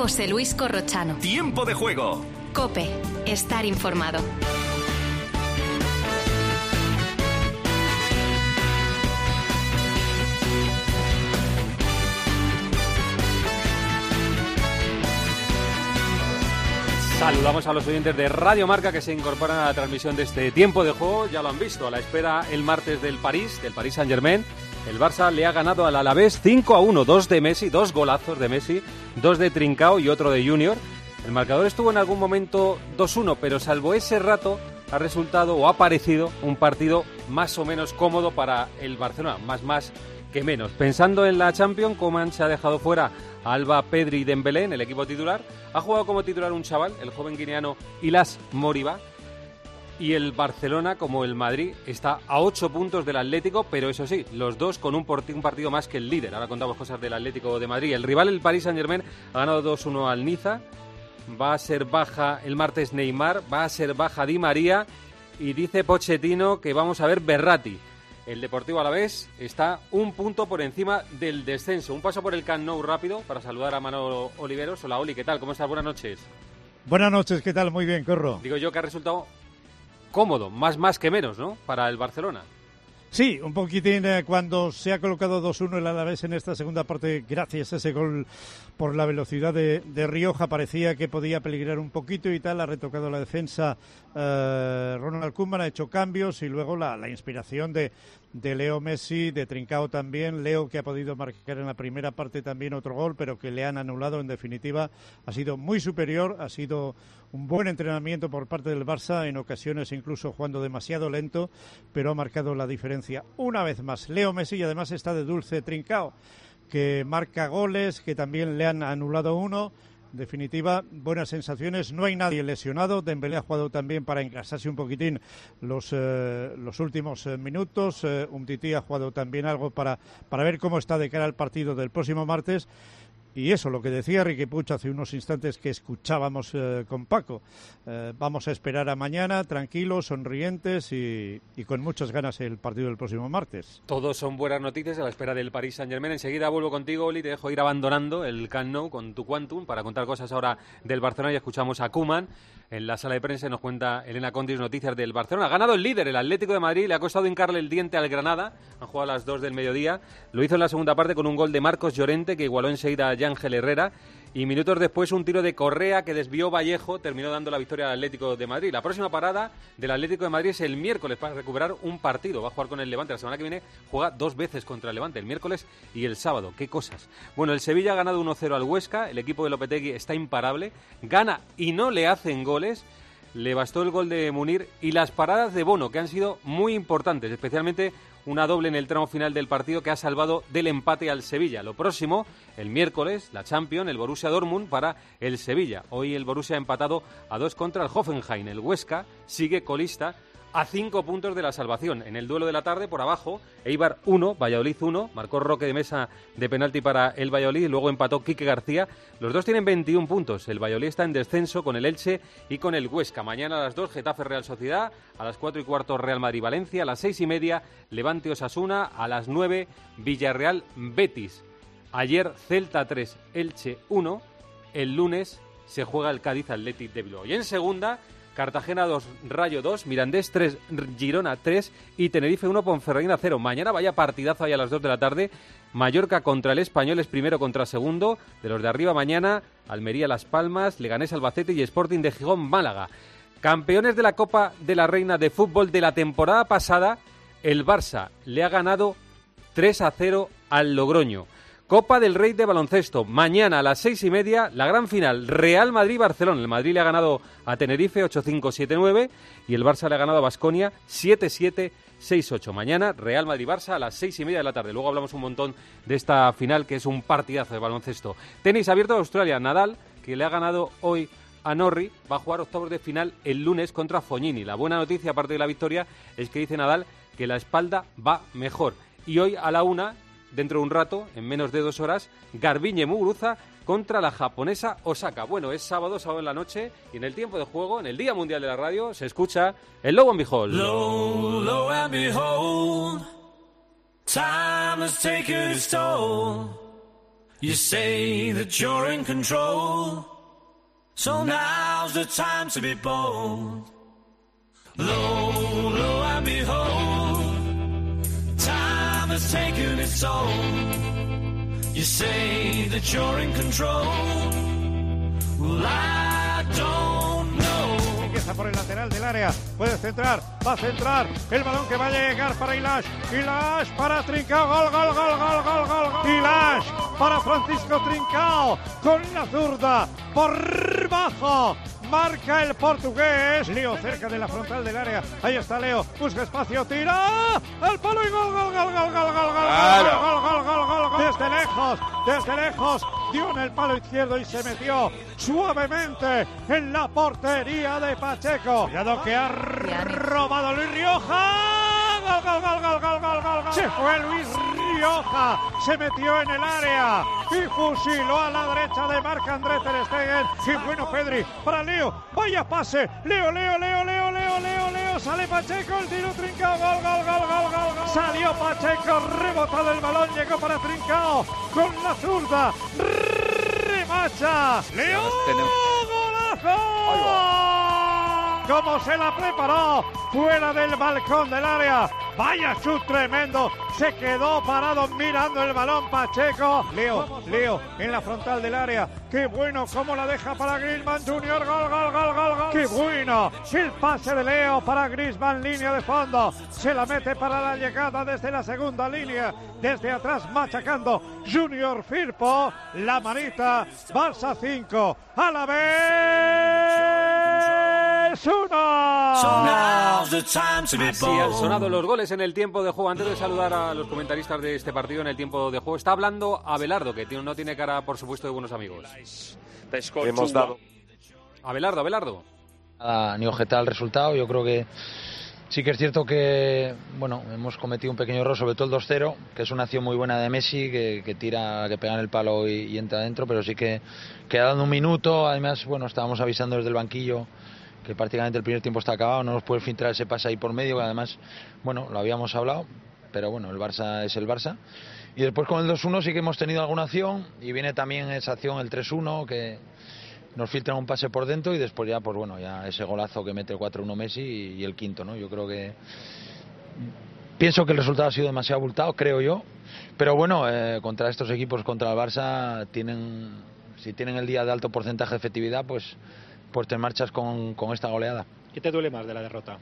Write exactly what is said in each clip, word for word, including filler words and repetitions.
José Luis Corrochano. Tiempo de juego. COPE. Estar informado. Saludamos a los oyentes de Radio Marca que se incorporan a la transmisión de este tiempo de juego. Ya lo han visto, a la espera el martes del París, del Paris Saint-Germain. El Barça le ha ganado al Alavés cinco a uno, dos de Messi, dos golazos de Messi, dos de Trincao y otro de Junior. El marcador estuvo en algún momento dos uno, pero salvo ese rato ha resultado o ha parecido un partido más o menos cómodo para el Barcelona, más más que menos. Pensando en la Champions, Koeman se ha dejado fuera a Alba, Pedri y Dembélé en el equipo titular. Ha jugado como titular un chaval, el joven guineano Ilas Moriba. Y el Barcelona, como el Madrid, está a ocho puntos del Atlético, pero eso sí, los dos con un, un partido más que el líder. Ahora contamos cosas del Atlético de Madrid. El rival, el Paris Saint-Germain, ha ganado dos uno al Niza. Va a ser baja el martes Neymar, va a ser baja Di María y dice Pochettino que vamos a ver Verratti. El Deportivo Alavés está un punto por encima del descenso. Un paso por el Camp Nou rápido para saludar a Manolo Oliveros. Hola, Oli, ¿qué tal? ¿Cómo estás? Buenas noches. Buenas noches, ¿qué tal? Muy bien, Corro. Digo yo que ha resultado cómodo, más más que menos, ¿no? Para el Barcelona. Sí, un poquitín eh, cuando se ha colocado dos uno el Alavés en esta segunda parte, gracias a ese gol por la velocidad de, de Rioja, parecía que podía peligrar un poquito y tal, ha retocado la defensa eh, Ronald Koeman, ha hecho cambios y luego la, la inspiración de, de Leo Messi, de Trincao también, Leo que ha podido marcar en la primera parte también otro gol, pero que le han anulado, en definitiva ha sido muy superior, ha sido un buen entrenamiento por parte del Barça, en ocasiones incluso jugando demasiado lento, pero ha marcado la diferencia una vez más Leo Messi y además está de dulce Trincao, que marca goles, que también le han anulado uno. En definitiva, buenas sensaciones, no hay nadie lesionado. Dembélé ha jugado también para engrasarse un poquitín los, eh, los últimos eh, minutos. Eh, Umtiti ha jugado también algo para, para ver cómo está de cara al partido del próximo martes. Y eso, lo que decía Riqui Puig hace unos instantes que escuchábamos eh, con Paco. Eh, vamos a esperar a mañana, tranquilos, sonrientes y, y con muchas ganas el partido del próximo martes. Todos son buenas noticias a la espera del Paris Saint-Germain. Enseguida vuelvo contigo, Oli, te dejo ir abandonando el Camp Nou con tu Quantum para contar cosas ahora del Barcelona y escuchamos a Koeman. En la sala de prensa nos cuenta Elena Condis noticias del Barcelona. Ha ganado el líder, el Atlético de Madrid, le ha costado hincarle el diente al Granada. Han jugado a las dos del mediodía. Lo hizo en la segunda parte con un gol de Marcos Llorente que igualó enseguida a Ángel Herrera y minutos después un tiro de Correa que desvió Vallejo, terminó dando la victoria al Atlético de Madrid. La próxima parada del Atlético de Madrid es el miércoles para recuperar un partido. Va a jugar con el Levante. La semana que viene juega dos veces contra el Levante, el miércoles y el sábado. ¡Qué cosas! Bueno, el Sevilla ha ganado uno cero al Huesca. El equipo de Lopetegui está imparable. Gana y no le hacen goles. Le bastó el gol de Munir y las paradas de Bono, que han sido muy importantes, especialmente una doble en el tramo final del partido que ha salvado del empate al Sevilla. Lo próximo, el miércoles, la Champions, el Borussia Dortmund para el Sevilla. Hoy el Borussia ha empatado a dos contra el Hoffenheim. El Huesca sigue colista a cinco puntos de la salvación. En el duelo de la tarde, por abajo, Eibar uno, Valladolid uno, marcó Roque de Mesa de penalti para el Valladolid, y luego empató Quique García. Los dos tienen veintiún puntos. El Valladolid está en descenso con el Elche y con el Huesca. Mañana a las dos, Getafe Real Sociedad, a las cuatro y cuarto Real Madrid Valencia, a las seis y media Levante Osasuna, a las nueve Villarreal Betis. Ayer Celta tres, Elche uno, el lunes se juega el Cádiz Athletic de Bilbao. Y en segunda, Cartagena dos, Rayo dos, Mirandés tres, Girona tres y Tenerife uno, Ponferradina cero. Mañana vaya partidazo ahí a las dos de la tarde. Mallorca contra el Español es primero contra segundo. De los de arriba mañana, Almería Las Palmas, Leganés Albacete y Sporting de Gijón Málaga. Campeones de la Copa de la Reina de Fútbol de la temporada pasada, el Barça le ha ganado tres a cero al Logroño. Copa del Rey de baloncesto, mañana a las seis y media, la gran final, Real Madrid-Barcelona. El Madrid le ha ganado a Tenerife ocho cinco, siete nueve y el Barça le ha ganado a Baskonia siete siete, seis ocho. Mañana, Real Madrid-Barça a las seis y media de la tarde. Luego hablamos un montón de esta final, que es un partidazo de baloncesto. Tenis abierto de Australia, Nadal, que le ha ganado hoy a Norrie, va a jugar octavos de final el lunes contra Fognini. La buena noticia, aparte de la victoria, es que dice Nadal que la espalda va mejor. Y hoy a la una, dentro de un rato, en menos de dos horas, Garbiñe Muguruza contra la japonesa Osaka. Bueno, es sábado, sábado en la noche, y en el tiempo de juego, en el Día Mundial de la Radio, se escucha el Low and Behold. Low, low and behold, time has taken its toll, You say that you're in control, so now's the time to be bold. Lo, lo and behold, time has taken its toll. You say that you're in control, well I don't know. Empieza por el lateral del área, puede centrar, va a centrar, el balón que va a llegar para Ilash, Ilash para Trincao, gol, gol, gol, gol, gol, gol, gol. Ilash para Francisco Trincao, con la zurda, por bajo. Marca el portugués. Leo cerca de la frontal del área. Ahí está Leo. Busca espacio. Tira. Al palo y gol, gol, gol, gol, gol, gol, Claro. gol, gol, gol, gol, gol. Desde lejos, desde lejos. Dio en el palo izquierdo y se metió suavemente en la portería de Pacheco. Cuidado que ha robado Luis Rioja. Gol, gol, gol, gol, gol, gol, gol, gol. Se fue Luis Rioja. Se metió en el área y fusiló a la derecha de Marc-André ter Stegen. Qué bueno Pedri para Leo. Vaya pase. Leo, Leo, Leo, Leo, Leo, Leo, Leo. Sale Pacheco. El tiro Trincao. Gol, gol, gol, gol, gol, gol. Salió Pacheco. Rebotado el balón. Llegó para Trincao. Con la zurda. Remacha. Leo. ¡Golazo! Como se la preparó, fuera del balcón del área. Vaya chut tremendo. Se quedó parado mirando el balón Pacheco. Leo, Leo en la frontal del área. Qué bueno cómo la deja para Griezmann Junior. Gol, gol, gol, gol, gol. Qué bueno el pase de Leo para Griezmann, línea de fondo. Se la mete para la llegada desde la segunda línea. Desde atrás machacando Junior Firpo. La manita. Barça cinco. A la vez uno. Así han sonado los goles en el tiempo de juego. Antes de saludar a los comentaristas de este partido en el tiempo de juego, está hablando Abelardo, que no tiene cara, por supuesto, de buenos amigos. Hemos dado. Abelardo, Abelardo. Nada, ni objetar el resultado. Yo creo que sí que es cierto que bueno, hemos cometido un pequeño error, sobre todo el dos cero, que es una acción muy buena de Messi, que, que tira, que pega en el palo y, y entra adentro, pero sí que quedando un minuto, además, bueno, estábamos avisando desde el banquillo que prácticamente el primer tiempo está acabado, no nos puede filtrar ese pase ahí por medio, que además, bueno, lo habíamos hablado, pero bueno, el Barça es el Barça. Y después con el dos uno sí que hemos tenido alguna acción, y viene también esa acción, el tres uno, que nos filtran un pase por dentro, y después ya, pues bueno, ya ese golazo que mete el cuatro uno Messi y, y el quinto, ¿no? Yo creo que... Pienso que el resultado ha sido demasiado abultado, creo yo, pero bueno, eh, contra estos equipos, contra el Barça, tienen, si tienen el día de alto porcentaje de efectividad, pues... pues te marchas con, con esta goleada. ¿Qué te duele más de la derrota?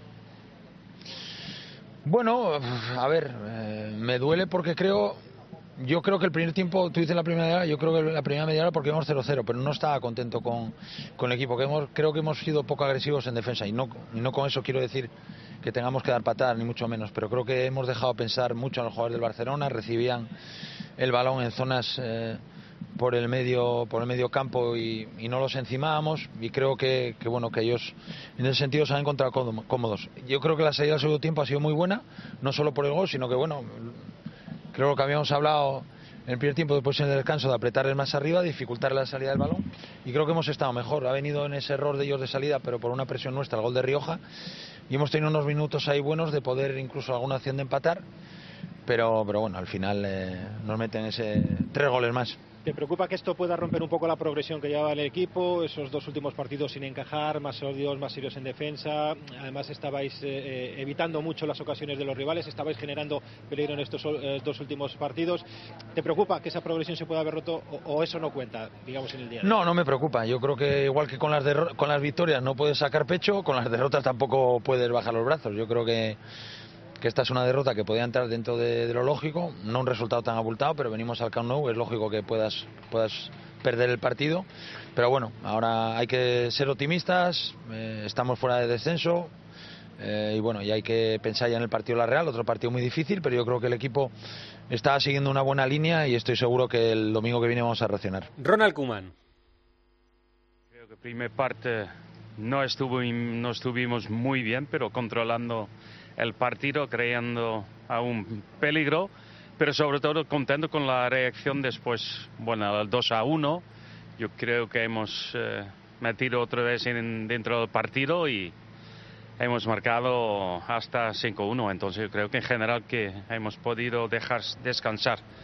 Bueno, a ver, eh, me duele porque creo, yo creo que el primer tiempo, tú dices la primera media hora, yo creo que la primera media hora porque íbamos cero cero, pero no estaba contento con, con el equipo, que hemos, creo que hemos sido poco agresivos en defensa, y no, y no con eso quiero decir que tengamos que dar patadas, ni mucho menos, pero creo que hemos dejado pensar mucho a los jugadores del Barcelona, recibían el balón en zonas... Eh, por el medio por el medio campo y, y no los encimábamos, y creo que, que bueno que ellos en ese sentido se han encontrado cómodos. Yo creo que la salida del segundo tiempo ha sido muy buena, no solo por el gol, sino que bueno, creo que habíamos hablado en el primer tiempo, después en el descanso, de apretarles más arriba, dificultar la salida del balón, y creo que hemos estado mejor. Ha venido en ese error de ellos de salida, pero por una presión nuestra, el gol de Rioja, y hemos tenido unos minutos ahí buenos de poder incluso alguna acción de empatar, pero, pero bueno, al final eh, nos meten ese tres goles más. ¿Te preocupa que esto pueda romper un poco la progresión que lleva el equipo? Esos dos últimos partidos sin encajar, más serios, más serios en defensa. Además estabais eh, evitando mucho las ocasiones de los rivales, estabais generando peligro en estos eh, dos últimos partidos. ¿Te preocupa que esa progresión se pueda haber roto o, o eso no cuenta, digamos, en el día? No, no me preocupa. Yo creo que igual que con las, con las victorias no puedes sacar pecho, con las derrotas tampoco puedes bajar los brazos. Yo creo que... que esta es una derrota que podía entrar dentro de, de lo lógico, no un resultado tan abultado, pero venimos al Camp Nou, es lógico que puedas, puedas perder el partido, pero bueno, ahora hay que ser optimistas, eh, estamos fuera de descenso, eh, y bueno, y hay que pensar ya en el partido de la Real, otro partido muy difícil, pero yo creo que el equipo está siguiendo una buena línea y estoy seguro que el domingo que viene vamos a reaccionar. Ronald Koeman. Creo que primera parte no, estuvo, no estuvimos muy bien, pero controlando el partido, creando aún peligro, pero sobre todo contento con la reacción después, bueno, al dos a uno. Yo creo que hemos eh, metido otra vez en, dentro del partido y hemos marcado hasta cinco uno, entonces yo creo que en general que hemos podido dejar descansar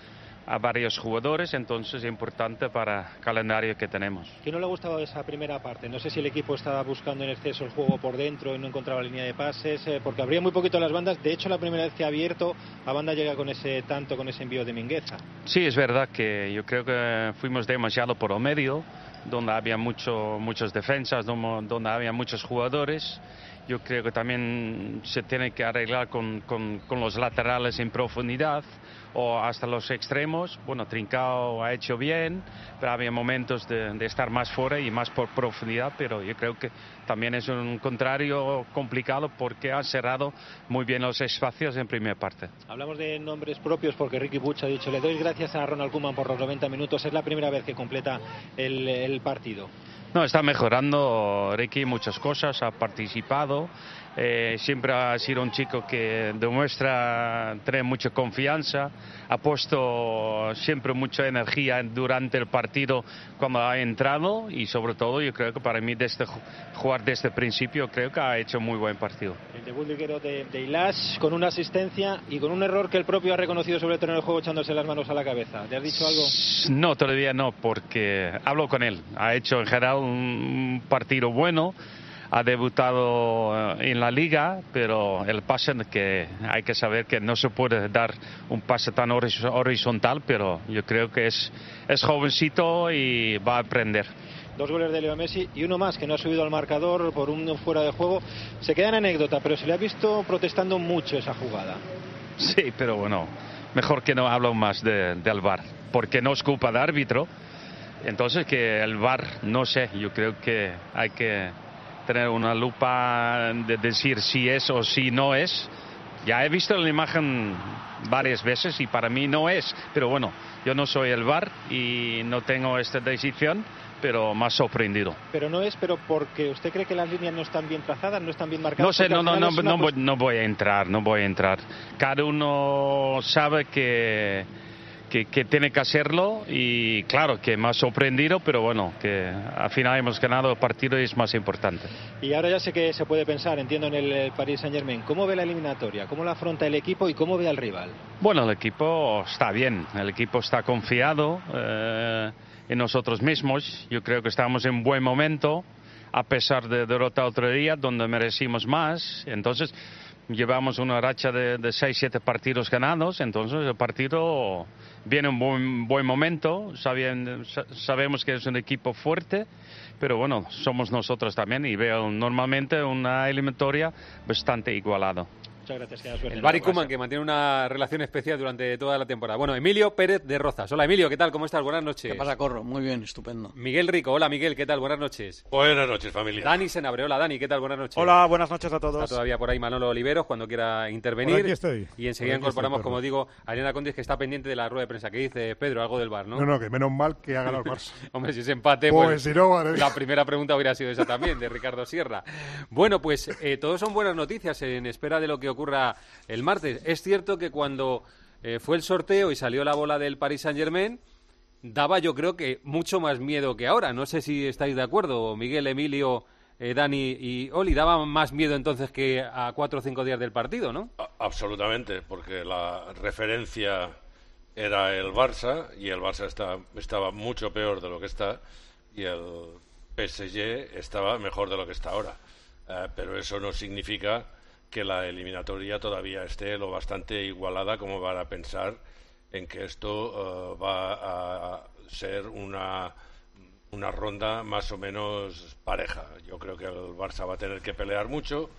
a varios jugadores, entonces es importante para el calendario que tenemos. ¿Qué no le ha gustado de esa primera parte? No sé si el equipo estaba buscando en exceso el juego por dentro y no encontraba línea de pases, eh, porque abría muy poquito las bandas. De hecho, la primera vez que ha abierto, la banda llega con ese tanto, con ese envío de Mingueza. Sí, es verdad que yo creo que fuimos demasiado por el medio, donde había mucho, muchas defensas, donde había muchos jugadores. Yo creo que también se tiene que arreglar con, con, con los laterales en profundidad o hasta los extremos. Bueno, Trincao ha hecho bien, pero había momentos de, de estar más fuera y más por profundidad, pero yo creo que también es un contrario complicado porque ha cerrado muy bien los espacios en primera parte. Hablamos de nombres propios porque Riqui Puig ha dicho: le doy gracias a Ronald Koeman por los noventa minutos, es la primera vez que completa el, el partido. No, está mejorando Riqui muchas cosas, ha participado, eh, siempre ha sido un chico que demuestra tener mucha confianza, ha puesto siempre mucha energía durante el partido cuando ha entrado y sobre todo yo creo que para mí desde jugar desde el principio creo que ha hecho muy buen partido. El debut liguero de, de Ilaix con una asistencia y con un error que el propio ha reconocido sobre el terreno del juego echándose las manos a la cabeza. ¿Le has dicho algo? No, todavía no, porque hablo con él, ha hecho en general un partido bueno, ha debutado en la liga, pero el pase que hay que saber que no se puede dar un pase tan horizontal, pero yo creo que es, es jovencito y va a aprender. Dos goles de Leo Messi y uno más que no ha subido al marcador por un fuera de juego. Se queda en anécdota, pero se le ha visto protestando mucho esa jugada. Sí, pero bueno, mejor que no hablo más de, del V A R, porque no es culpa de árbitro. Entonces que el V A R, no sé, yo creo que hay que tener una lupa de decir si es o si no es. Ya he visto la imagen varias veces y para mí no es, pero bueno, yo no soy el V A R y no tengo esta decisión, pero más sorprendido. Pero no es, pero porque usted cree que las líneas no están bien trazadas, no están bien marcadas. No sé, no, no, no, no, voy, no voy a entrar, no voy a entrar. Cada uno sabe que Que, que tiene que hacerlo y claro que me ha sorprendido, pero bueno, que al final hemos ganado el partido y es más importante. Y ahora ya sé que se puede pensar, entiendo, en el Paris Saint-Germain. ¿Cómo ve la eliminatoria? ¿Cómo la afronta el equipo y cómo ve al rival? Bueno, el equipo está bien, el equipo está confiado eh, en nosotros mismos. Yo creo que estamos en buen momento, a pesar de derrota otro día, donde merecimos más. Entonces llevamos una racha de, de seis siete partidos ganados, entonces el partido viene en un buen, buen momento, sabiendo, sabemos que es un equipo fuerte, pero bueno, somos nosotros también y veo normalmente una eliminatoria bastante igualada. Muchas gracias, que suerte. El Barry Koeman, que mantiene una relación especial durante toda la temporada. Bueno, Emilio Pérez de Rozas. Hola, Emilio, ¿qué tal? ¿Cómo estás? Buenas noches. ¿Qué pasa, Corro? Muy bien, estupendo. Miguel Rico. Hola, Miguel, ¿qué tal? Buenas noches. Buenas noches, familia. Dani Senabre. Hola, Dani, ¿qué tal? Buenas noches. Hola, buenas noches a todos. Está todavía por ahí Manolo Oliveros, cuando quiera intervenir. Por aquí estoy. Y enseguida aquí incorporamos, estoy, como digo, a Elena Condis, que está pendiente de la rueda de prensa. ¿Qué dice Pedro? Algo del V A R, ¿no? No, no, que menos mal que ha ganado el Barça. Hombre, si es empate, pues, pues si no, vale. La primera pregunta hubiera sido esa también, de Ricardo Sierra. Bueno, pues eh, todos son buenas noticias en espera de lo que ocurra el martes. Es cierto que cuando eh, fue el sorteo y salió la bola del Paris Saint-Germain, daba yo creo que mucho más miedo que ahora. No sé si estáis de acuerdo, Miguel, Emilio, eh, Dani y Oli. Daba más miedo entonces que a cuatro o cinco días del partido, ¿no? A- absolutamente, porque la referencia era el Barça y el Barça está, estaba mucho peor de lo que está y el P S G estaba mejor de lo que está ahora. Eh, pero eso no significa que la eliminatoria todavía esté lo bastante igualada como para pensar en que esto uh, va a ser una, una ronda más o menos pareja. Yo creo que el Barça va a tener que pelear mucho.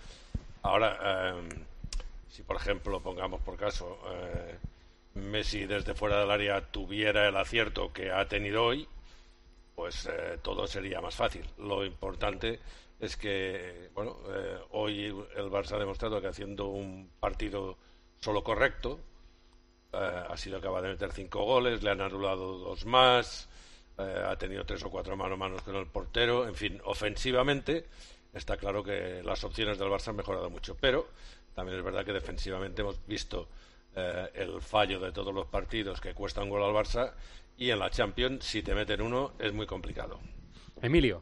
Ahora, um, si por ejemplo, pongamos por caso, uh, Messi desde fuera del área tuviera el acierto que ha tenido hoy, pues uh, todo sería más fácil. Lo importante es que, bueno, eh, hoy el Barça ha demostrado que haciendo un partido solo correcto, eh, ha sido capaz de meter cinco goles, le han anulado dos más, eh, ha tenido tres o cuatro mano a mano con el portero, en fin, ofensivamente está claro que las opciones del Barça han mejorado mucho, pero también es verdad que defensivamente hemos visto eh, el fallo de todos los partidos que cuesta un gol al Barça y en la Champions, si te meten uno, es muy complicado. Emilio.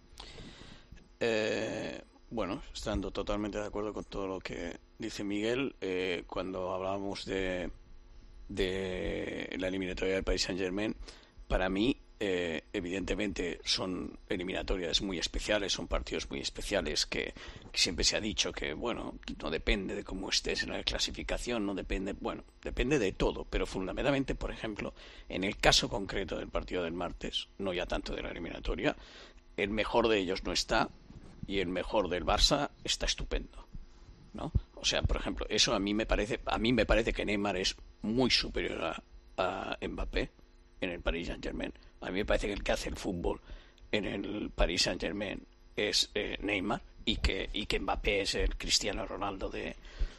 Eh, bueno, estando totalmente de acuerdo con todo lo que dice Miguel, eh, cuando hablábamos de, de la eliminatoria del Paris Saint-Germain, para mí, eh, evidentemente, son eliminatorias muy especiales, son partidos muy especiales que, que siempre se ha dicho que, bueno, no depende de cómo estés en la clasificación, no depende, bueno, depende de todo, pero fundamentalmente, por ejemplo, en el caso concreto del partido del martes, no ya tanto de la eliminatoria, el mejor de ellos no está y el mejor del Barça está estupendo, ¿no? O sea, por ejemplo, eso a mí me parece, a mí me parece que Neymar es muy superior a, a Mbappé en el Paris Saint-Germain. A mí me parece que el que hace el fútbol en el Paris Saint-Germain es eh, Neymar y que y que Mbappé es el Cristiano Ronaldo de,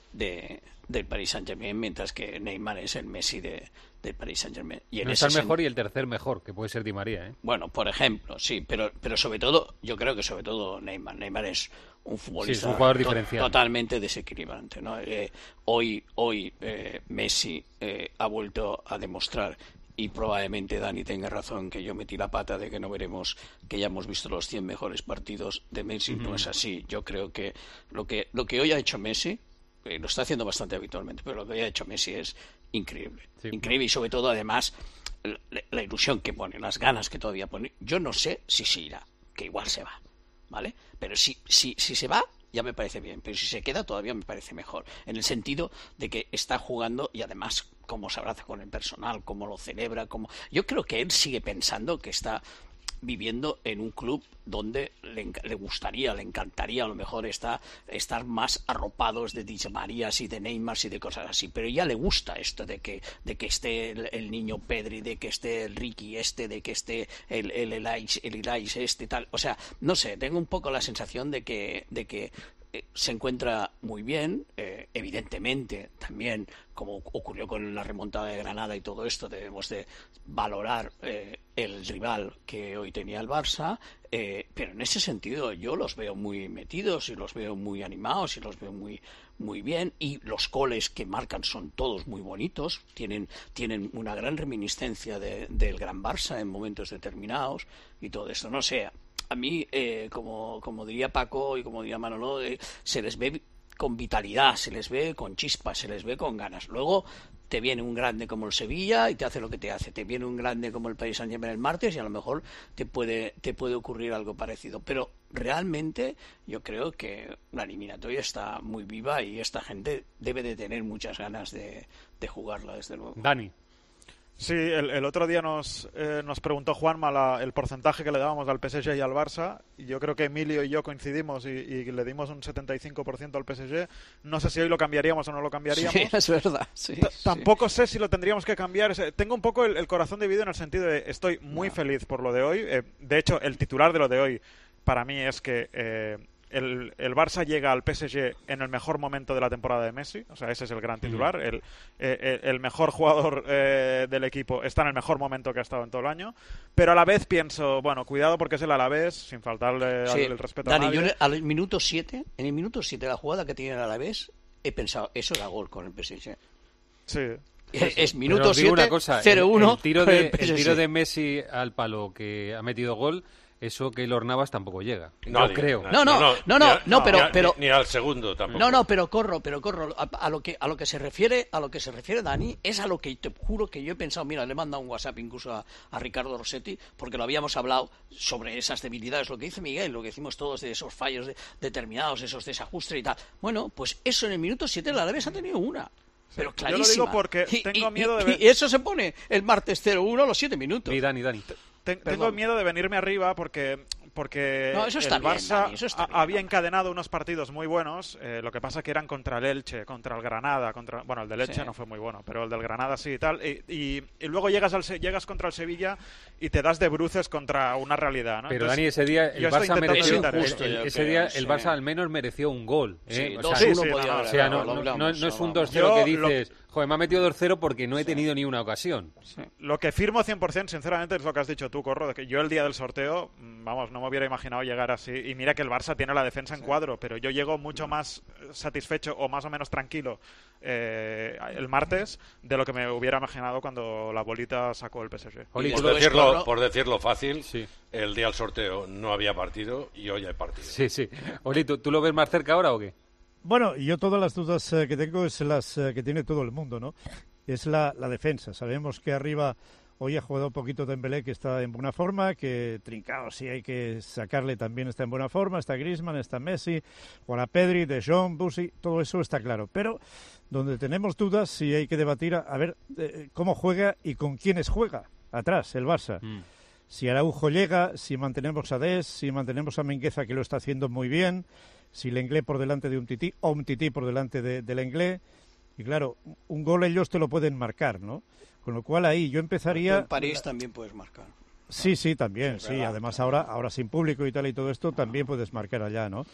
de del Paris Saint-Germain, mientras que Neymar es el Messi de del Paris Saint-Germain. Y en no ese está el mejor sen... y el tercer mejor, que puede ser Di María, ¿eh? Bueno, por ejemplo, sí, pero pero sobre todo, yo creo que sobre todo Neymar. Neymar es un futbolista sí, es un jugador to- diferencial. totalmente desequilibrante, ¿no? Eh, hoy hoy eh, Messi eh, ha vuelto a demostrar, y probablemente Dani tenga razón, que yo metí la pata de que no veremos, que ya hemos visto los cien mejores partidos de Messi. Uh-huh. No es así. Yo creo que lo que lo que hoy ha hecho Messi, eh, lo está haciendo bastante habitualmente, pero lo que hoy ha hecho Messi es increíble. Sí. Increíble, y sobre todo, además, la, la ilusión que pone, las ganas que todavía pone. Yo no sé si se irá, que igual se va, ¿vale? Pero si, si, si se va, ya me parece bien, pero si se queda todavía me parece mejor, en el sentido de que está jugando y además cómo se abraza con el personal, cómo lo celebra, cómo... Yo creo que él sigue pensando que está viviendo en un club donde le, le gustaría, le encantaría a lo mejor está, estar más arropados de Di Marías y de Neymar y de cosas así, pero ya le gusta esto de que, de que esté el, el niño Pedri, de que esté el Ricky este, de que esté el el Elias, el Elias este tal, o sea, no sé, tengo un poco la sensación de que, de que se encuentra muy bien, eh, evidentemente también, como ocurrió con la remontada de Granada y todo esto, debemos de valorar eh, el rival que hoy tenía el Barça, eh, pero en ese sentido yo los veo muy metidos y los veo muy animados y los veo muy muy bien, y los goles que marcan son todos muy bonitos, tienen tienen una gran reminiscencia de, del Gran Barça en momentos determinados y todo esto, no sé. A mí, eh, como, como diría Paco y como diría Manolo, eh, se les ve con vitalidad, se les ve con chispa, se les ve con ganas. Luego te viene un grande como el Sevilla y te hace lo que te hace. Te viene un grande como el Paris Saint-Germain el martes y a lo mejor te puede, te puede ocurrir algo parecido. Pero realmente yo creo que la eliminatoria está muy viva y esta gente debe de tener muchas ganas de, de jugarla, desde luego. Dani. Sí, el, el otro día nos, eh, nos preguntó Juanma la, el porcentaje que le dábamos al P S G y al Barça, y yo creo que Emilio y yo coincidimos y, y le dimos un setenta y cinco por ciento al P S G. No sé si hoy lo cambiaríamos o no lo cambiaríamos. Sí, es verdad. Sí, T- sí. Tampoco sé si lo tendríamos que cambiar. Tengo un poco el, el corazón dividido en el sentido de estoy muy no. feliz por lo de hoy. Eh, de hecho, el titular de lo de hoy para mí es que... Eh, El, el Barça llega al P S G en el mejor momento de la temporada de Messi, o sea, ese es el gran titular. El, eh, el mejor jugador eh, del equipo está en el mejor momento que ha estado en todo el año, pero a la vez pienso, bueno, cuidado porque es el Alavés, sin faltarle sí. al, el respeto Dani, a nadie. yo al minuto siete, en el minuto siete, la jugada que tiene el Alavés, he pensado, eso era gol con el P S G. Sí. Es, es minuto siete, cosa, cero uno. El, el, tiro de, el, el tiro de Messi al palo que ha metido gol, eso que Keylor Navas tampoco llega. No creo. No, no, no, no, no, no pero, ni, pero ni, ni al segundo tampoco. No, no, pero corro, pero corro. A, a lo que a lo que se refiere, a lo que se refiere Dani, es a lo que te juro que yo he pensado. Mira, le he mandado un WhatsApp incluso a, a Ricardo Rossetti, porque lo habíamos hablado sobre esas debilidades, lo que dice Miguel, lo que decimos todos de esos fallos de, determinados, esos desajustes y tal. Bueno, pues eso en el minuto siete el Alavés ha tenido una. Pero clarísima. Yo lo digo porque tengo y, miedo y, de ver... Y eso se pone el martes cero uno a los siete minutos. Sí, Dani, Dani. Ten, tengo miedo de venirme arriba porque porque no, eso está el Barça bien, Dani, eso está a, bien, había Dani. encadenado unos partidos muy buenos, eh, lo que pasa que eran contra el Elche, contra el Granada, contra bueno, el del Elche sí. no fue muy bueno, pero el del Granada sí y tal, y, y, y luego llegas al llegas contra el Sevilla y te das de bruces contra una realidad, ¿no? Pero Entonces, Dani, ese día el Barça mereció injusto, el, el, ese creo, día sí. el Barça al menos mereció un gol, ¿eh? Sí, o dos sea, uno sí, podía no, haber, o sea, no, no, no, hablamos, no, no es un hablamos. dos cero Yo que dices, lo... joder, me ha metido dos cero porque no he sí. tenido ni una ocasión. Sí. Lo que firmo cien por ciento, sinceramente, es lo que has dicho tú, Corro, de que yo el día del sorteo, vamos, no me hubiera imaginado llegar así. Y mira que el Barça tiene la defensa en sí. cuadro, pero yo llego mucho más satisfecho o más o menos tranquilo eh, el martes de lo que me hubiera imaginado cuando la bolita sacó el P S G. Oli, por, decirlo, por decirlo fácil, sí. el día del sorteo no había partido y hoy hay partido. Sí, sí. Oli, ¿tú, ¿tú lo ves más cerca ahora o qué? Bueno, yo todas las dudas eh, que tengo es las eh, que tiene todo el mundo, ¿no? es la, la defensa. Sabemos que arriba hoy ha jugado un poquito Dembélé, que está en buena forma, que Trincao sí hay que sacarle, también está en buena forma, está Griezmann, está Messi, Juan Pedri, De Jong, Busi, todo eso está claro. Pero donde tenemos dudas, sí hay que debatir a, a ver eh, cómo juega y con quiénes juega atrás el Barça. Mm. Si Araujo llega, si mantenemos a Dest, si mantenemos a Mingueza, que lo está haciendo muy bien, si Lenglet por delante de un Tití o un Tití por delante de, de Lenglet. Y claro, un gol ellos te lo pueden marcar, ¿no? Con lo cual ahí yo empezaría... En París también puedes marcar. Sí, sí, también, sí. sí. Además ahora ahora sin público y tal y todo esto, también puedes marcar allá, ¿no?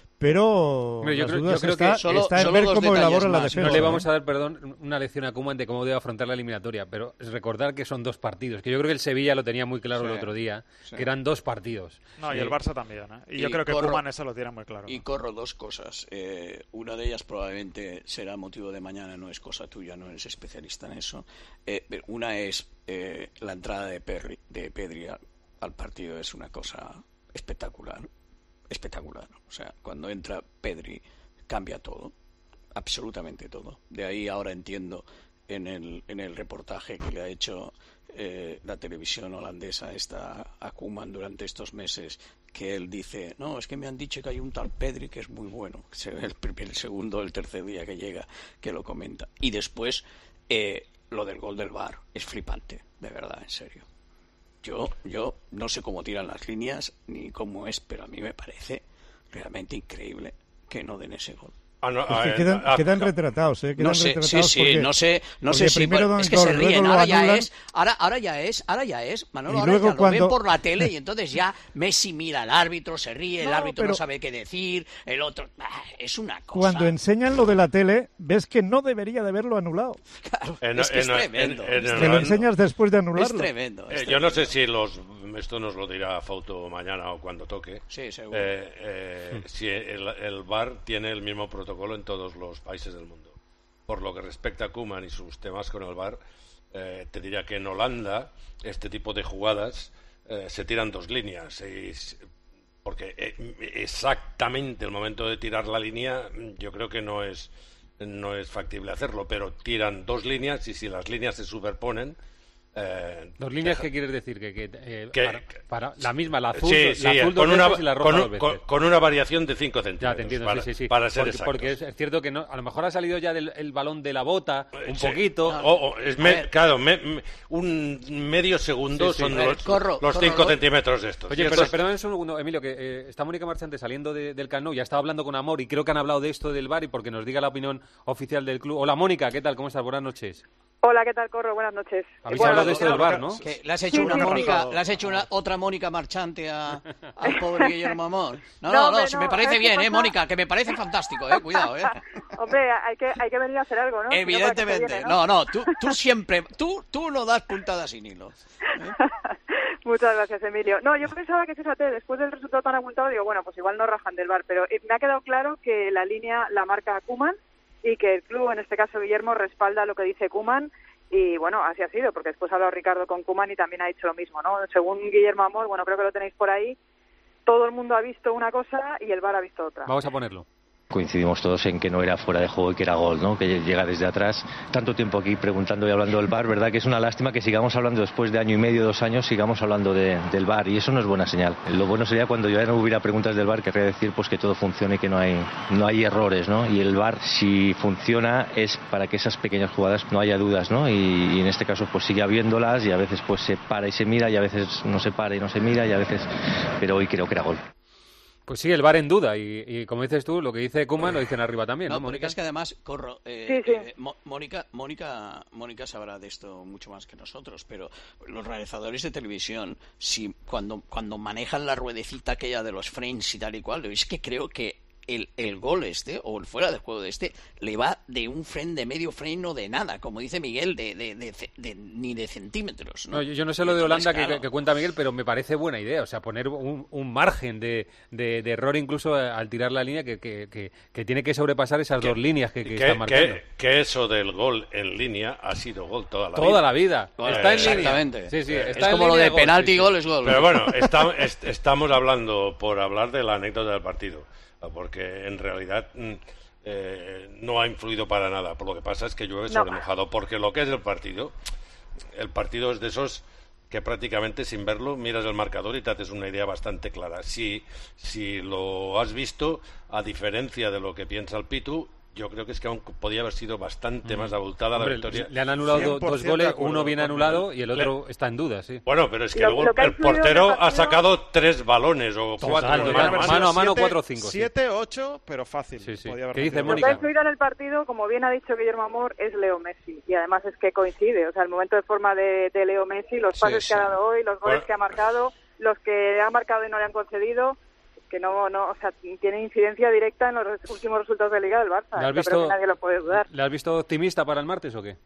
Pero Hombre, yo, las creo, dudas yo creo está, que solo, está en ver cómo elabora la defensa. No le vamos a dar, perdón, una lección a Koeman de cómo debe afrontar la eliminatoria, pero es recordar que son dos partidos, que yo creo que el Sevilla lo tenía muy claro sí, el otro día, sí. que eran dos partidos. No, y el Barça también, ¿eh? Y, y yo creo que corro, Koeman eso lo tiene muy claro. Y ¿no? corro dos cosas. Eh, una de ellas probablemente será motivo de mañana, no es cosa tuya, no eres especialista en eso. Eh, una es eh, la entrada de, Perri, de Pedri al, al partido, es una cosa espectacular. espectacular, o sea, cuando entra Pedri cambia todo, absolutamente todo. De ahí ahora entiendo en el en el reportaje que le ha hecho eh, la televisión holandesa esta a Koeman durante estos meses, que él dice, no, es que me han dicho que hay un tal Pedri que es muy bueno, el, el segundo, el tercer día que llega, que lo comenta. Y después eh, lo del gol del V A R es flipante, de verdad, en serio. Yo, yo no sé cómo tiran las líneas ni cómo es, pero a mí me parece realmente increíble que no den ese gol. Ah, no, es que quedan, ah, quedan retratados, ¿eh? Quedan no sé, retratados sí, sí, porque, no sé, no sé si primero es que gol, se ríen. Ahora ya anulan, es, ahora, ahora ya es, ahora ya es, Manolo, y ahora luego ya cuando... lo ven por la tele y entonces ya Messi mira al árbitro, se ríe, el no, árbitro pero... no sabe qué decir, el otro, ah, es una cosa. Cuando enseñan lo de la tele, ves que no debería de haberlo anulado. Claro, en, es que en, es tremendo. En, en, en, que lo enseñas después de anularlo. Es tremendo. Es eh, tremendo. Yo no sé si los, esto nos lo dirá Fauto mañana o cuando toque. Sí, seguro. Eh, eh, si el, el V A R tiene el mismo protocolo en todos los países del mundo. Por lo que respecta a Koeman y sus temas con el V A R, eh, te diría que en Holanda este tipo de jugadas eh, se tiran dos líneas. Y, porque eh, exactamente el momento de tirar la línea yo creo que no es, no es factible hacerlo, pero tiran dos líneas y si las líneas se superponen... Eh, ¿Dos líneas qué quieres decir? Que, que, eh, que para, para la misma, la azul, sí, sí, la azul con dos una, veces y la roja con, dos veces. Con, con una variación de cinco centímetros. Ya, te entiendo, para, sí, sí, sí. Para ser porque, exactos. porque es, es cierto que no, a lo mejor ha salido ya del el balón de la bota, un sí. poquito. No, o, o, es me, claro, me, me, un medio segundo sí, sí. son ver, los, corro, los corro, cinco corro. centímetros de estos. Oye, pero, es... perdón un segundo, Emilio, que eh, está Mónica Marchante saliendo de, del Camp Nou, ya estaba hablando con Amor y creo que han hablado de esto del V A R y porque nos diga la opinión oficial del club. Hola, Mónica, ¿qué tal? ¿Cómo estás? Buenas noches. Hola, ¿qué tal, Corro? Buenas noches. Habéis bueno, hablado de esto del V A R, ¿no? Que le has hecho sí, una Mónica, le has hecho una otra Mónica Marchante a, al pobre Guillermo Amor. No, no, no, no, si no me parece bien, eh, Mónica, que me parece fantástico, eh, cuidado, eh. Hombre, hay que hay que venir a hacer algo, ¿no? Evidentemente, viene, ¿no? no, no, tú tú siempre, tú tú no das puntadas sin hilo. ¿eh? Muchas gracias, Emilio. No, yo pensaba que, fíjate, después del resultado tan abultado, digo, bueno, pues igual no rajan del V A R, pero me ha quedado claro que la línea la marca Koeman y que el club, en este caso Guillermo, respalda lo que dice Koeman. Y bueno, así ha sido, porque después ha hablado Ricardo con Koeman y también ha dicho lo mismo, ¿no? Según Guillermo Amor, bueno, creo que lo tenéis por ahí, todo el mundo ha visto una cosa y el V A R ha visto otra. Vamos a ponerlo. Coincidimos todos en que no era fuera de juego y que era gol, ¿no? Que llega desde atrás. Tanto tiempo aquí preguntando y hablando del V A R, ¿verdad? Que es una lástima que sigamos hablando después de año y medio, dos años, sigamos hablando de, del V A R y eso no es buena señal. Lo bueno sería cuando ya no hubiera preguntas del V A R, querría decir pues que todo funcione y que no hay no hay errores, ¿no? Y el V A R, si funciona, es para que esas pequeñas jugadas no haya dudas, ¿no? Y, y en este caso pues sigue habiéndolas y a veces pues se para y se mira y a veces no se para y no se mira y a veces... Pero hoy creo que era gol. Pues sí, el V A R en duda y, y como dices tú, lo que dice Koeman lo dicen arriba también, ¿no, no Mónica? Es que además, Corro, eh, sí, sí. Eh, Mónica, Mónica, Mónica sabrá de esto mucho más que nosotros, pero los realizadores de televisión, si cuando cuando manejan la ruedecita aquella de los frames y tal y cual, es que creo que el, el gol este, o el fuera de juego de este, le va de un frame, de medio frame o de nada, como dice Miguel, de, de, de, de, de ni de centímetros, ¿no? No, yo, yo no sé lo de Holanda que, que, que cuenta Miguel, pero me parece buena idea, o sea, poner un, un margen de, de, de error incluso al tirar la línea que, que, que, que tiene que sobrepasar esas dos líneas que, que, que están marcando. Que, que eso del gol en línea ha sido gol toda la toda vida. Toda la vida, bueno, está en exactamente. línea. Sí, sí, eh, está es en como lo de gol, penalti, sí, gol sí. es gol. Pero bueno, está, est estamos hablando por hablar de la anécdota del partido. Porque en realidad eh, no ha influido para nada. Por lo que pasa es que llueve sobre No. mojado, porque lo que es el partido, el partido es de esos que prácticamente sin verlo miras el marcador y te haces una idea bastante clara. Si, si lo has visto, a diferencia de lo que piensa el Pitu, yo creo que es que aún podía haber sido bastante mm. más abultada Hombre, la victoria. Le han anulado dos goles, uno viene anulado y el otro le... está en duda, sí. Bueno, pero es que lo, luego lo que el portero ha sacado tres balones o cuatro. Total, total, mano, mano a mano, cuatro o cinco. Siete, ocho, pero fácil. Sí, sí. Podía haber ¿Qué dice metido. Mónica? Lo que ha influido en el partido, como bien ha dicho Guillermo Amor, es Leo Messi. Y además es que coincide. O sea, el momento de forma de, de Leo Messi, los pases sí, que sí. ha dado hoy, los goles Bueno. que ha marcado, los que ha marcado y no le han concedido, que no, no, o sea, tiene incidencia directa en los res- últimos resultados de Liga del Barça. ¿Le has Yo visto, creo que nadie lo puede dudar. ¿Le has visto optimista para el martes o qué?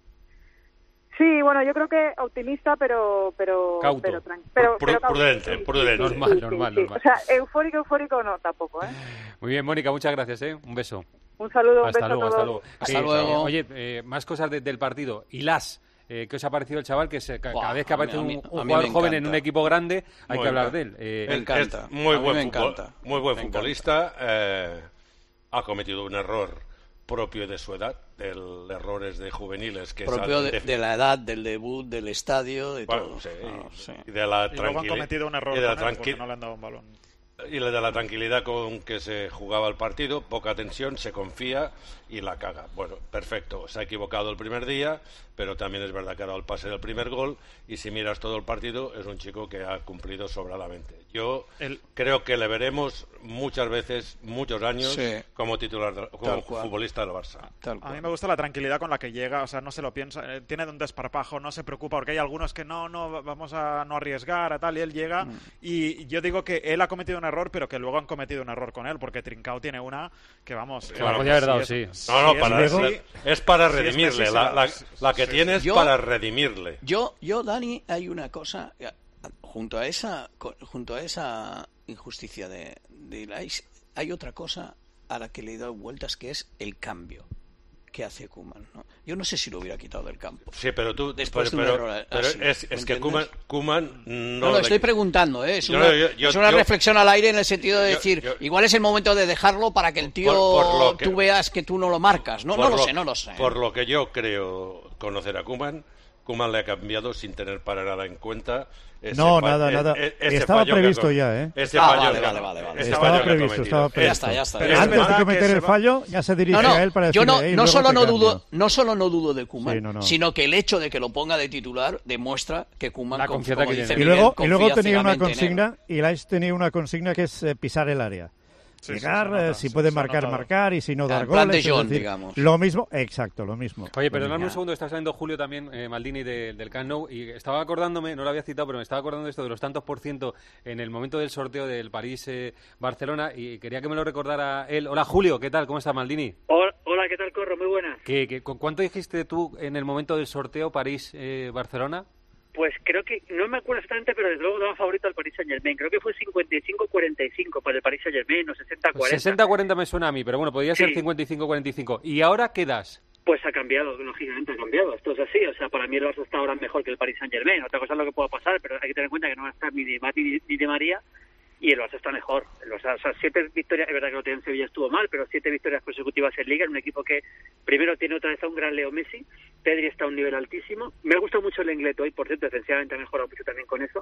Sí, bueno, yo creo que optimista, pero pero Cauto. pero, tran- pero, Pru- pero cauto, prudente, sí, prudente. sí, sí, Normal, sí, normal, sí. normal. O sea, eufórico, eufórico no, tampoco, ¿eh? Muy bien, Mónica, muchas gracias, ¿eh? Un beso. Un saludo, un Hasta beso luego, a hasta todos. luego. Hasta Sí, luego. eh, oye, eh, más cosas de- del partido. Y las, eh, ¿qué os ha parecido el chaval? Que se, ca- Buah, cada vez que a mí- aparece a mí- un, a un mí jugador me joven en encanta. un equipo grande, hay Muy que hablar de bien. él. Eh, Me encanta. Es muy A mí buen, me futbol- encanta. muy buen Me futbolista. Eh, ha cometido un error propio de su edad, del errores de juveniles que Propio salen de, de la edad, del debut, del estadio, de Bueno, todo. sí, Ah, sí. y de la Y luego han tranquilidad cometido un error y de la con él porque tranqui- no le han dado un balón. y de la tranquilidad con que se jugaba el partido, poca tensión, se confía y la caga. Bueno, perfecto, se ha equivocado el primer día, pero también es verdad que ha dado el pase del primer gol y si miras todo el partido es un chico que ha cumplido sobradamente. Yo El- creo que le veremos muchas veces, muchos años, Sí. como titular, de- como Tal cual. futbolista del Barça. Tal A cual. mí me gusta la tranquilidad con la que llega, o sea, no se lo piensa, eh, tiene un desparpajo, no se preocupa, porque hay algunos que no, no, vamos a no arriesgar, a tal, y él llega, Mm. y yo digo que él ha cometido un error, pero que luego han cometido un error con él, porque Trincao tiene una que, vamos... Se la podía haber dado, si sí. es- No, no, si es para, Messi- es, es para si es redimirle. Messi, la, se la, sí, la que sí, tiene es Yo- para redimirle. Yo, yo, Dani, hay una cosa, eh, junto a esa, co- junto a esa injusticia de, de Ilais, hay otra cosa a la que le he dado vueltas, que es el cambio que hace Koeman, ¿no? Yo no sé si lo hubiera quitado del campo. Sí, pero tú... Después pero, de un pero- error pero así, es, ¿me es que entiendes? Koeman, Koeman no... No, lo le- estoy preguntando, ¿eh? Es Yo- una, yo- yo- es una yo- reflexión al aire en el sentido de yo- decir, yo- igual es el momento de dejarlo para que el tío Por- por lo que- tú veas que tú no lo marcas. No, por no lo, sé, no lo sé. Por lo que yo creo conocer a Koeman, Koeman le ha cambiado sin tener para nada en cuenta... ese No, fa- nada, e- nada. e- ese Estaba fallo que ha previsto com- ya, ¿eh? Ese Ah, fallo vale, que ha- vale, vale, vale. ese Estaba fallo que ha previsto, cometido. estaba previsto. Ya está, ya está. Pero ya es Antes está. verdad de que cometer se el va- fallo, ya se dirige No, no, a él para yo decirle, no, "Ey, no luego solo te no cambio". dudo, no solo no dudo de Koeman, Sí, no, no. sino que el hecho de que lo ponga de titular demuestra que Koeman La conf- confianza como que dice tiene. Y Miguel, luego, y luego confía tenía una ciegamente en él. consigna, y Lais tenía una consigna que es eh, pisar el área. Sí, sí, Llegar, se nota, eh, si se- puede se ha marcar, notado. marcar, y si no, Claro, dar en plan goles. de es Jong, decir, digamos. Lo mismo, exacto, lo mismo. Oye, perdonadme Ya. un segundo, está saliendo Julio también, eh, Maldini, de- del Camp Nou, y estaba acordándome, no lo había citado, pero me estaba acordando de esto de los tantos por ciento en el momento del sorteo del París-Barcelona, y quería que me lo recordara él. Hola, Julio, ¿qué tal? ¿Cómo estás, Maldini? Hola, hola, ¿qué tal, Corro? Muy buenas. ¿Qué, qué, con ¿Cuánto dijiste tú en el momento del sorteo París-Barcelona? Pues creo que, no me acuerdo exactamente, pero desde luego daba favorito al Paris Saint-Germain. Creo que fue cincuenta y cinco cuarenta y cinco para el Paris Saint-Germain, o sesenta cuarenta. sesenta cuarenta me suena a mí, pero bueno, podría ser Sí. cincuenta y cinco cuarenta y cinco. ¿Y ahora qué das? Pues ha cambiado, lógicamente ha cambiado. Esto es así, o sea, para mí el Barça está ahora mejor que el Paris Saint-Germain. Otra cosa es lo que pueda pasar, pero hay que tener en cuenta que no va a estar ni de Mati ni- ni de María, y el Barça está mejor. El Barça, o sea, siete victorias, es verdad que lo tenía en Sevilla, estuvo mal, pero siete victorias consecutivas en Liga, en un equipo que primero tiene otra vez a un gran Leo Messi, Pedri está a un nivel altísimo. Me ha gustado mucho el Lenglet hoy, por cierto, defensivamente ha mejorado mucho también con eso,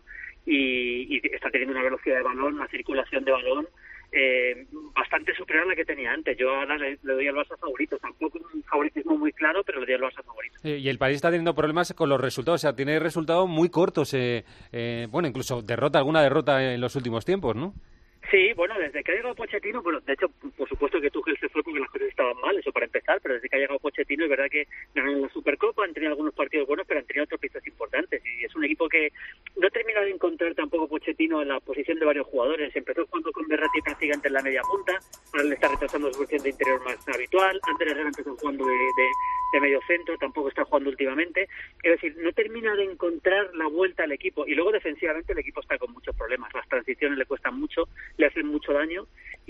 y, y está teniendo una velocidad de balón, una circulación de balón eh, bastante superior a la que tenía antes. Yo ahora le, le doy al Barça favorito, tampoco un favoritismo muy claro, pero le doy al Barça favorito. Eh, y el París está teniendo problemas con los resultados, o sea, tiene resultados muy cortos, eh, eh, bueno, incluso derrota, alguna derrota en los últimos tiempos, ¿no? Sí, bueno, desde que ha llegado Pochettino, bueno, de hecho, por supuesto que Tuchel se fue porque las cosas estaban mal, eso para empezar, pero desde que ha llegado Pochettino es verdad que ganaron la Supercopa, han tenido algunos partidos buenos, pero han tenido otros pistas importantes, y es un equipo que no termina de encontrar tampoco Pochettino en la posición de varios jugadores. Empezó jugando con Berratti prácticamente en la media punta, ahora le está retrasando su posición de interior más habitual, Ander Herrera empezó jugando de, de, de medio centro, tampoco está jugando últimamente, es decir, no termina de encontrar la vuelta al equipo, y luego defensivamente el equipo está con muchos problemas, las transiciones le cuestan mucho, le hacen mucho daño,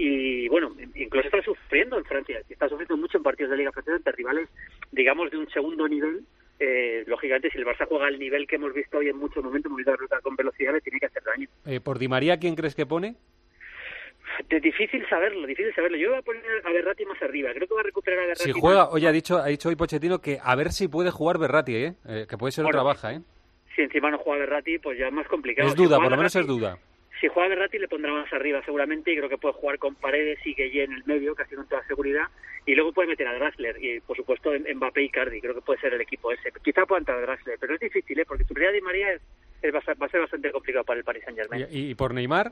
y bueno, incluso está sufriendo en Francia, está sufriendo mucho en partidos de Liga Francesa ante rivales, digamos, de un segundo nivel. Eh, lógicamente, si el Barça juega al nivel que hemos visto hoy en muchos momentos, muy de ruta con velocidad, le tiene que hacer daño. Eh, ¿Por Di María quién crees que pone? De difícil saberlo, difícil saberlo. Yo voy a poner a Verratti más arriba. Creo que va a recuperar a Verratti. Si juega, más. oye, ha dicho, ha dicho hoy Pochettino que a ver si puede jugar Verratti, ¿eh? eh que puede ser Bueno, otra baja, ¿eh? Si encima no juega Verratti, pues ya es más complicado. Es duda, si por lo menos Verratti, es duda. Si juega Verratti le pondrá más arriba seguramente, y creo que puede jugar con Paredes y Gueye en el medio, casi con toda seguridad, y luego puede meter a Draxler y por supuesto Mbappé y Icardi. Creo que puede ser el equipo ese. Quizá pueda entrar Draxler, pero es difícil, ¿eh? Porque su Di María es, es va, a ser, va a ser bastante complicado para el Paris Saint-Germain. ¿Y, y por Neymar?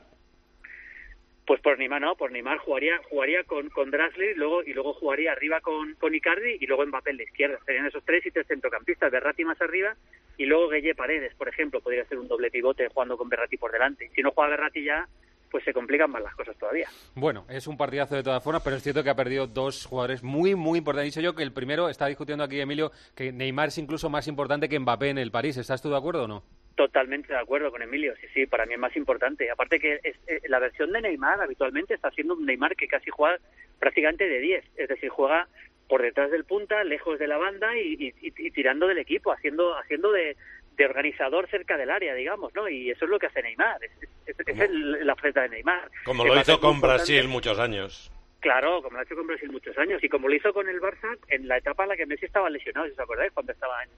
Pues por Neymar no, por Neymar jugaría jugaría con, con Draxler y luego y luego jugaría arriba con, con Icardi y luego Mbappé en la izquierda. Serían esos tres y tres centrocampistas, Verratti más arriba y luego Gueye Paredes, por ejemplo, podría ser un doble pivote jugando con Verratti por delante. Si no juega Verratti ya, pues se complican más las cosas todavía. Bueno, es un partidazo de todas formas, pero es cierto que ha perdido dos jugadores muy, muy importantes. He dicho yo que el primero, está discutiendo aquí Emilio, que Neymar es incluso más importante que Mbappé en el París. ¿Estás tú de acuerdo o no? Totalmente de acuerdo con Emilio, sí, sí, para mí es más importante. Aparte que es, eh, la versión de Neymar habitualmente está siendo un Neymar que casi juega prácticamente de diez, es decir, juega por detrás del punta, lejos de la banda y, y, y tirando del equipo, haciendo haciendo de, de organizador cerca del área, digamos, ¿no? Y eso es lo que hace Neymar, es, es, es el, la faceta de Neymar. Como lo hizo con Brasil muchos años. Claro, como lo ha hecho con Brasil muchos años y como lo hizo con el Barça en la etapa en la que Messi estaba lesionado, si os acordáis, cuando estaban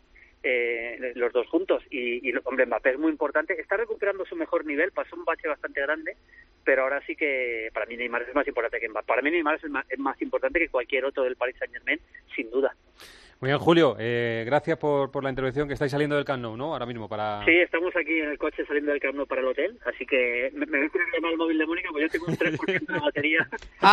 eh, los dos juntos. Y, y, hombre, Mbappé es muy importante. Está recuperando su mejor nivel, pasó un bache bastante grande, pero ahora sí que para mí Neymar es más importante que Mbappé. Para mí Neymar es, el más, es más importante que cualquier otro del Paris Saint-Germain, sin duda. Muy bien, Julio, eh, gracias por, por la intervención, que estáis saliendo del Camp Nou, ¿no? Ahora mismo para... Sí, estamos aquí en el coche saliendo del Camp Nou para el hotel, así que me, me voy a tener que llamar el móvil de Mónica, porque yo tengo un tres por ciento de batería.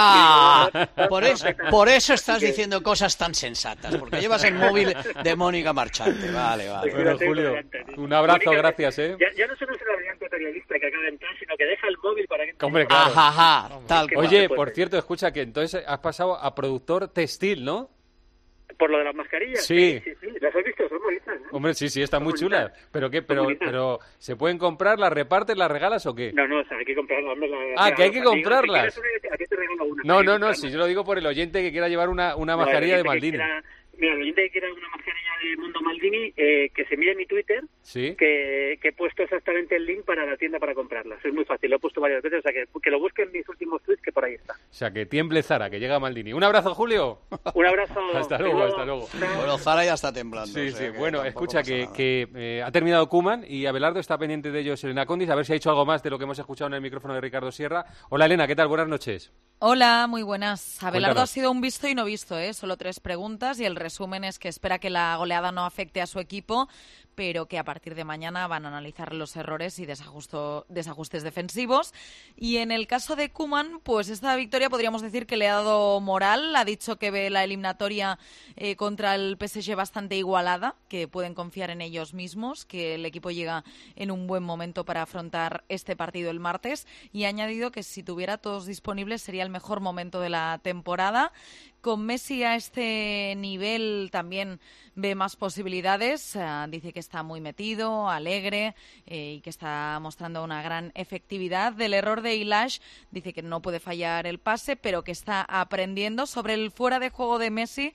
Ah, por eso, por eso estás diciendo cosas tan sensatas, porque llevas el móvil de Mónica Marchante. Vale, vale. Bueno, Julio, un abrazo, Mónica, gracias, ¿eh? Ya, ya no solo es una brillante periodista que acaba de entrar, sino que deja el móvil para que... Hombre, claro. Ajá, ajá, tal cual. Oye, por cierto, escucha que entonces has pasado a productor textil, ¿no? ¿Por lo de las mascarillas? Sí. Sí, sí, sí. Las has visto, son bonitas, ¿no? Hombre, sí, sí, están Son muy bonitas. chulas. ¿Pero qué? Pero, pero, ¿se pueden comprar, las repartes, las regalas o qué? No, no, o sea, hay que comprarlas. Hombre, la, Ah, la, que hay que amigos, comprarlas. Si una, a ti te regalo una. No, no, no, si yo lo digo por el oyente que quiera llevar una, una No, mascarilla el de oyente que Maldini. quiera- Mira, el oyente que quiera una mascarilla de Mundo Maldini, eh, que se mire en mi Twitter, Sí. que, que he puesto exactamente el link para la tienda para comprarlas. Es muy fácil, lo he puesto varias veces, o sea, que, que lo busquen en mis últimos tweets, que por ahí está. O sea, que tiemble Zara, que llega Maldini. Un abrazo, Julio. Un abrazo. Hasta luego, hasta luego. Bueno, Zara ya está temblando. Sí, o sea sí. que Bueno, tampoco escucha pasa que, nada. que eh, ha terminado Koeman y Abelardo está pendiente de ellos, Elena Condis, a ver si ha dicho algo más de lo que hemos escuchado en el micrófono de Ricardo Sierra. Hola, Elena, ¿qué tal? Buenas noches. Hola, muy buenas. Abelardo Cuéntanos. ha sido un visto y no visto, ¿eh? Solo tres preguntas y el resumen es que espera que la goleada no afecte a su equipo, pero que a partir de mañana van a analizar los errores y desajusto- desajustes defensivos. Y en el caso de Koeman, pues esta victoria podríamos decir que le ha dado moral. Ha dicho que ve la eliminatoria eh, contra el P S G bastante igualada, que pueden confiar en ellos mismos, que el equipo llega en un buen momento para afrontar este partido el martes. Y ha añadido que si tuviera todos disponibles sería el mejor momento de la temporada. Con Messi a este nivel también ve más posibilidades. Uh, dice que está muy metido, alegre eh, y que está mostrando una gran efectividad. Del error de Ilaix dice que no puede fallar el pase, pero que está aprendiendo. Sobre el fuera de juego de Messi,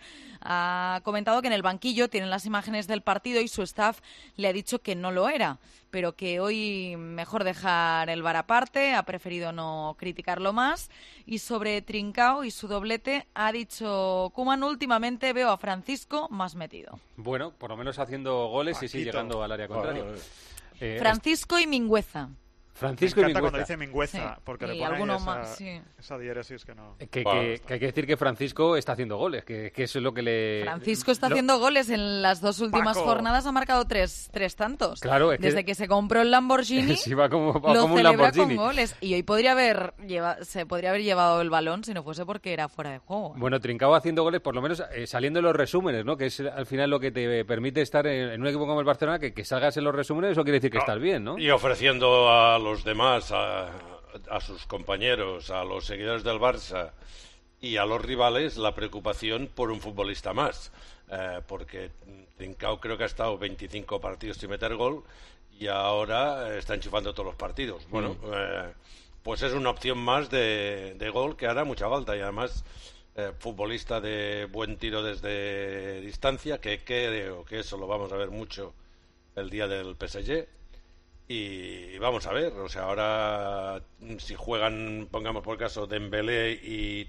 ha comentado que en el banquillo tienen las imágenes del partido y su staff le ha dicho que no lo era, pero que hoy mejor dejar el V A R aparte, ha preferido no criticarlo más. Y sobre Trincao y su doblete, ha dicho Koeman, últimamente veo a Francisco más metido. Bueno, por lo menos haciendo goles y sí Paquito. llegando al área contraria. Bueno, Eh, Francisco y Mingüeza. Francisco me y encanta cuando Mingüeza. dice Mingüeza, Sí. porque Y le pone ahí alguno esa, más, sí. esa diéresis que no... Que, que- Bueno, que hay que decir que Francisco está haciendo goles, que, que eso es lo que le... Francisco está lo- haciendo goles. En las dos últimas Paco. jornadas ha marcado tres, tres tantos. Claro, es que- Desde que se compró el Lamborghini, Sí, va como, va lo como un celebra Lamborghini. con goles. Y hoy podría haber lleva- se podría haber llevado el balón si no fuese porque era fuera de juego. Bueno, Trincao haciendo goles, por lo menos eh, saliendo en los resúmenes, ¿no? Que es al final lo que te permite estar en, en un equipo como el Barcelona, que, que salgas en los resúmenes, eso quiere decir que No, estás bien, ¿no? Y ofreciendo a los demás, a, a sus compañeros, a los seguidores del Barça y a los rivales, la preocupación por un futbolista más. Eh, porque Trincao creo que ha estado veinticinco partidos sin meter gol y ahora eh, está enchufando todos los partidos. Bueno, Mm. eh, pues es una opción más de, de gol que hará mucha falta y además eh, futbolista de buen tiro desde distancia, que creo que eso lo vamos a ver mucho el día del P S G. y vamos a ver, o sea, ahora si juegan, pongamos por caso, Dembélé y,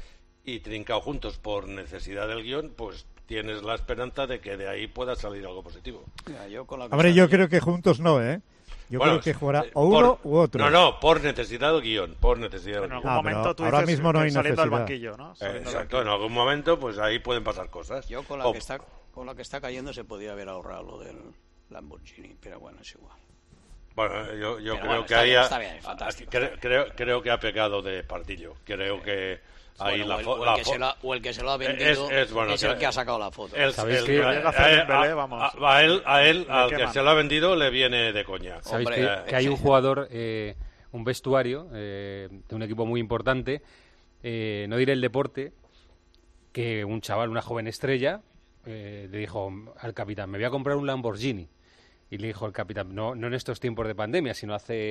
y Trincao juntos por necesidad del guión, pues tienes la esperanza de que de ahí pueda salir algo positivo. Mira, yo con la Hombre, yo creo que juntos no, ¿eh? Yo bueno, creo que jugará eh, o uno por, u otro. No, no, por necesidad del guión, por necesidad del En guión. algún Ah, momento tú ahora dices mismo no hay saliendo del necesidad. banquillo, ¿no? Saliendo Eh, del exacto, banquillo. en algún momento pues ahí pueden pasar cosas. Yo con la O- que está con la que está cayendo se podía haber ahorrado lo del Lamborghini, pero bueno, es igual. Bueno, yo, yo Pero creo bueno, que está ahí bien, ha- está bien, fantástico. creo, creo, creo que ha pegado de partillo. Creo que ahí Bueno, la, o el- fo- o el la que fo- se la- o el que se lo ha vendido es, es, bueno, es el que ha sacado la foto. el- ¿Sabéis el- que- a, llega a hacer a- Dembélé, a- vamos. a- a él, a él Le al que queman. se lo ha vendido le viene de coña. Sabéis Hombre, que, que hay un jugador, eh, un vestuario eh, de un equipo muy importante, eh, no diré el deporte, que un chaval, una joven estrella, eh, le dijo al capitán, me voy a comprar un Lamborghini. Y le dijo el capitán, no, no en estos tiempos de pandemia, sino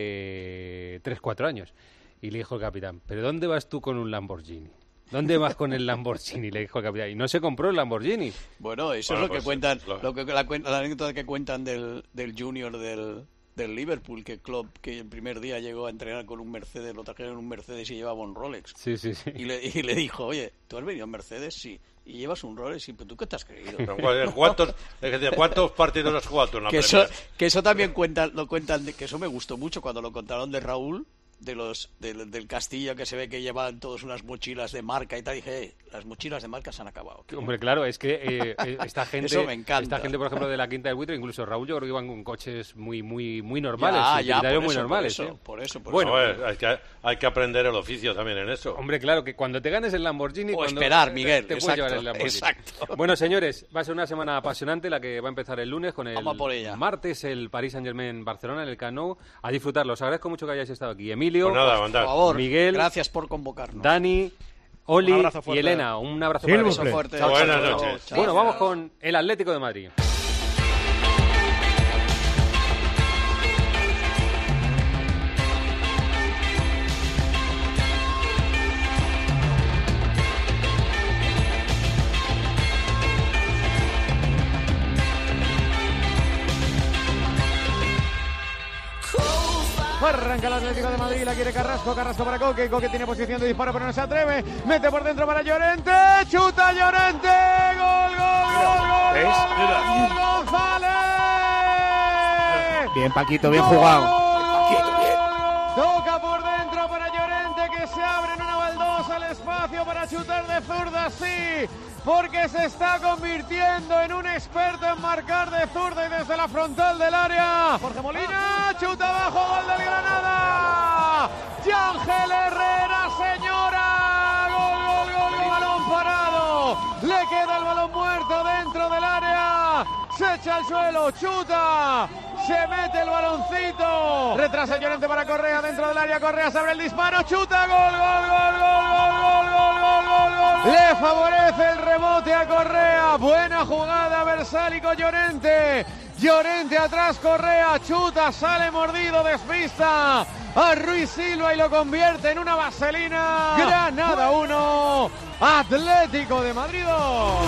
hace tres, cuatro años. Y le dijo el capitán, ¿pero dónde vas tú con un Lamborghini? ¿Dónde vas con el Lamborghini? Le dijo el capitán. Y no se compró el Lamborghini. Bueno, eso Bueno, es lo pues, que cuentan, lo- lo que la, cuen- la anécdota que cuentan del, del junior del, del Liverpool, que Klopp, que el primer día llegó a entrenar con un Mercedes, lo trajeron en un Mercedes y llevaba un Rolex. Sí, sí, sí. Y le, y le dijo, oye, ¿tú has venido en Mercedes? Sí. ¿Y llevas un Rolex? Sí, pero ¿tú qué te has creído? Pero, ¿Cuántos, es decir, ¿cuántos partidos has jugado tú en la que, eso, Premier? que eso también cuentan, lo cuentan, de- que eso me gustó mucho cuando lo contaron de Raúl, de los del, del Castilla, que se ve que llevan todos unas mochilas de marca y tal. Y dije, eh, las mochilas de marca se han acabado. Hombre, claro, es que eh, eh, esta gente, Eso me encanta. esta gente, por ejemplo, de la Quinta del Buitre, incluso Raúl, yo creo que iban con coches muy, muy, muy normales, Ya, ya, utilitarios por muy eso, normales. por eso, ¿eh? por eso, por bueno, No, eh, hay, que, hay que aprender el oficio también en eso. hombre, claro, que cuando te ganes el Lamborghini... O cuando- esperar, te- Miguel, te puedes exacto, llevar el Lamborghini. exacto. Bueno, señores, va a ser una semana apasionante la que va a empezar el lunes con el Vamos a por ella. martes el Paris Saint-Germain Barcelona en el Camp Nou. A disfrutarlo. Os agradezco mucho que hayáis estado aquí. Emilio, Pues nada, Por mandad. favor, Miguel, gracias por convocarnos. Dani, Oli Un abrazo y fuerte. Elena. Un abrazo Sí, para Beso todos. fuerte. Chao, Buenas chao, noches. chao. Bueno, vamos con el Atlético de Madrid. Arranca el Atlético de Madrid, la quiere Carrasco, Carrasco para Coque, Coque tiene posición de disparo pero no se atreve, mete por dentro para Llorente, chuta Llorente, gol, gol, gol, gol, ¿Ves? gol, Mira. gol, González. Bien, Paquito, bien jugado. Toca por dentro para Llorente, que se abre en una baldosa el espacio para chutar de zurda, sí, porque se está convirtiendo en un experto en marcar de zurda y desde la frontal del área. Jorge Molina, chuta abajo, gol del Granada. Yángel Herrera, señora. Gol, gol, gol, gol, balón parado. Le queda el balón muerto dentro del área. Se echa al suelo, chuta. Se mete el baloncito. Retrasa Llorente para Correa dentro del área. Correa se abre el disparo. Chuta. Gol, gol, gol, gol, gol, gol, gol, gol, gol, gol. Le favorece el rebote a Correa. Buena jugada Versálico Llorente. Llorente atrás, Correa. Chuta, sale mordido, despista a Ruiz Silva y lo convierte en una vaselina. Granada uno, Atlético de Madrid dos.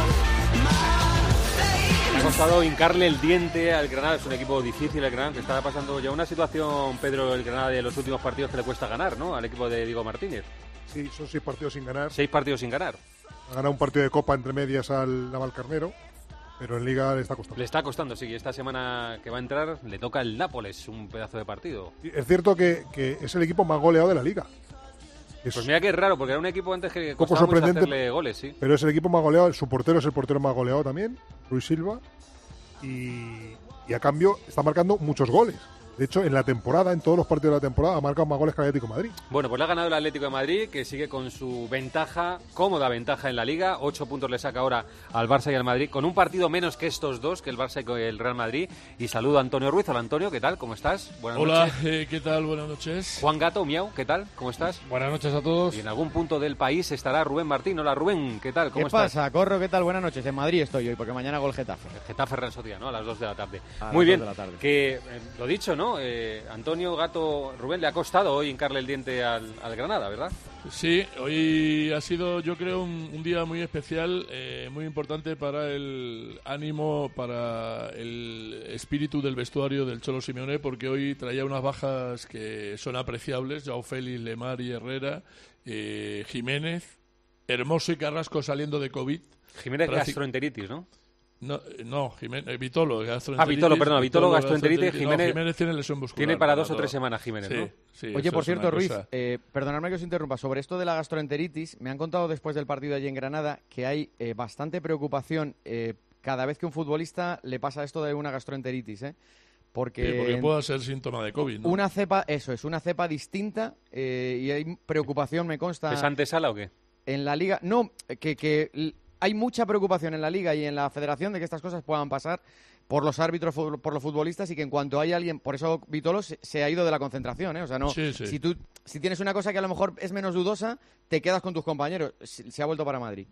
Ha costado hincarle el diente al Granada, es un equipo difícil el Granada, que está pasando ya una situación, Pedro, el Granada de los últimos partidos que le cuesta ganar, ¿no? Al equipo de Diego Martínez. Sí, son seis partidos sin ganar. Seis partidos sin ganar. Ha ganado un partido de Copa entre medias al Navalcarnero, pero en Liga le está costando. Le está costando, sí, y esta semana que va a entrar le toca el Nápoles, un pedazo de partido. Es cierto que, que es el equipo más goleado de la Liga. Es Pues mira que es raro, porque era un equipo antes que poco costaba mucho sorprendente, hacerle goles, sí. pero es el equipo más goleado. Su portero es el portero más goleado también, Ruiz Silva, y, y a cambio está marcando muchos goles. De hecho, en la temporada, en todos los partidos de la temporada, ha marcado más goles que el Atlético de Madrid. Bueno, pues le ha ganado el Atlético de Madrid, que sigue con su ventaja, cómoda ventaja en la Liga. Ocho puntos le saca ahora al Barça y al Madrid, con un partido menos que estos dos, que el Barça y el Real Madrid. Y saludo a Antonio Ruiz. Hola, Antonio, ¿qué tal? ¿Cómo estás? Buenas Hola, noches. eh, ¿qué tal? Buenas noches. Juan Gato, Miau, ¿qué tal? ¿Cómo estás? Buenas noches a todos. Y en algún punto del país estará Rubén Martín. Hola, Rubén, ¿qué tal? ¿Cómo ¿Qué estás? pasa, Corro? ¿Qué tal? Buenas noches. En Madrid estoy hoy, porque mañana gol Getafe. Getafe Real Sociedad, ¿no? A las dos de la tarde. A Muy las bien, dos de la tarde. que eh, lo dicho, ¿no? ¿no? Eh, Antonio, Gato, Rubén, le ha costado hoy hincarle el diente al, al Granada, ¿verdad? Sí, hoy ha sido, yo creo, un, un día muy especial, eh, muy importante para el ánimo, para el espíritu del vestuario del Cholo Simeone, porque hoy traía unas bajas que son apreciables: Joao Félix, Lemar y Herrera, eh, Jiménez, Hermoso y Carrasco saliendo de COVID. Jiménez Práctic- gastroenteritis, ¿no? No, no Jiménez, eh, Vitolo, gastroenteritis. Ah, Vitolo, perdón, Vitolo, gastroenteritis, no, Jiménez, Jiménez tiene lesión muscular. tiene para dos o Ganador. tres semanas Jiménez, Sí, ¿no? sí, Oye, eso por es cierto, una Ruiz, cosa. eh, perdonadme que os interrumpa. Sobre esto de la gastroenteritis, me han contado después del partido allí en Granada que hay eh, bastante preocupación eh, cada vez que un futbolista le pasa esto de una gastroenteritis, ¿eh? Porque, Sí, porque pueda ser síntoma de COVID, ¿no? una cepa, eso es, una cepa distinta eh, y hay preocupación, me consta. ¿Es antesala o qué? En la liga, no, que, que l- hay mucha preocupación en la liga y en la federación de que estas cosas puedan pasar por los árbitros, fu- por los futbolistas, y que en cuanto hay alguien, por eso Vitolo se, se ha ido de la concentración, ¿eh? O sea, no, Sí, sí. si tú si tienes una cosa que a lo mejor es menos dudosa, te quedas con tus compañeros. Se, se ha vuelto para Madrid.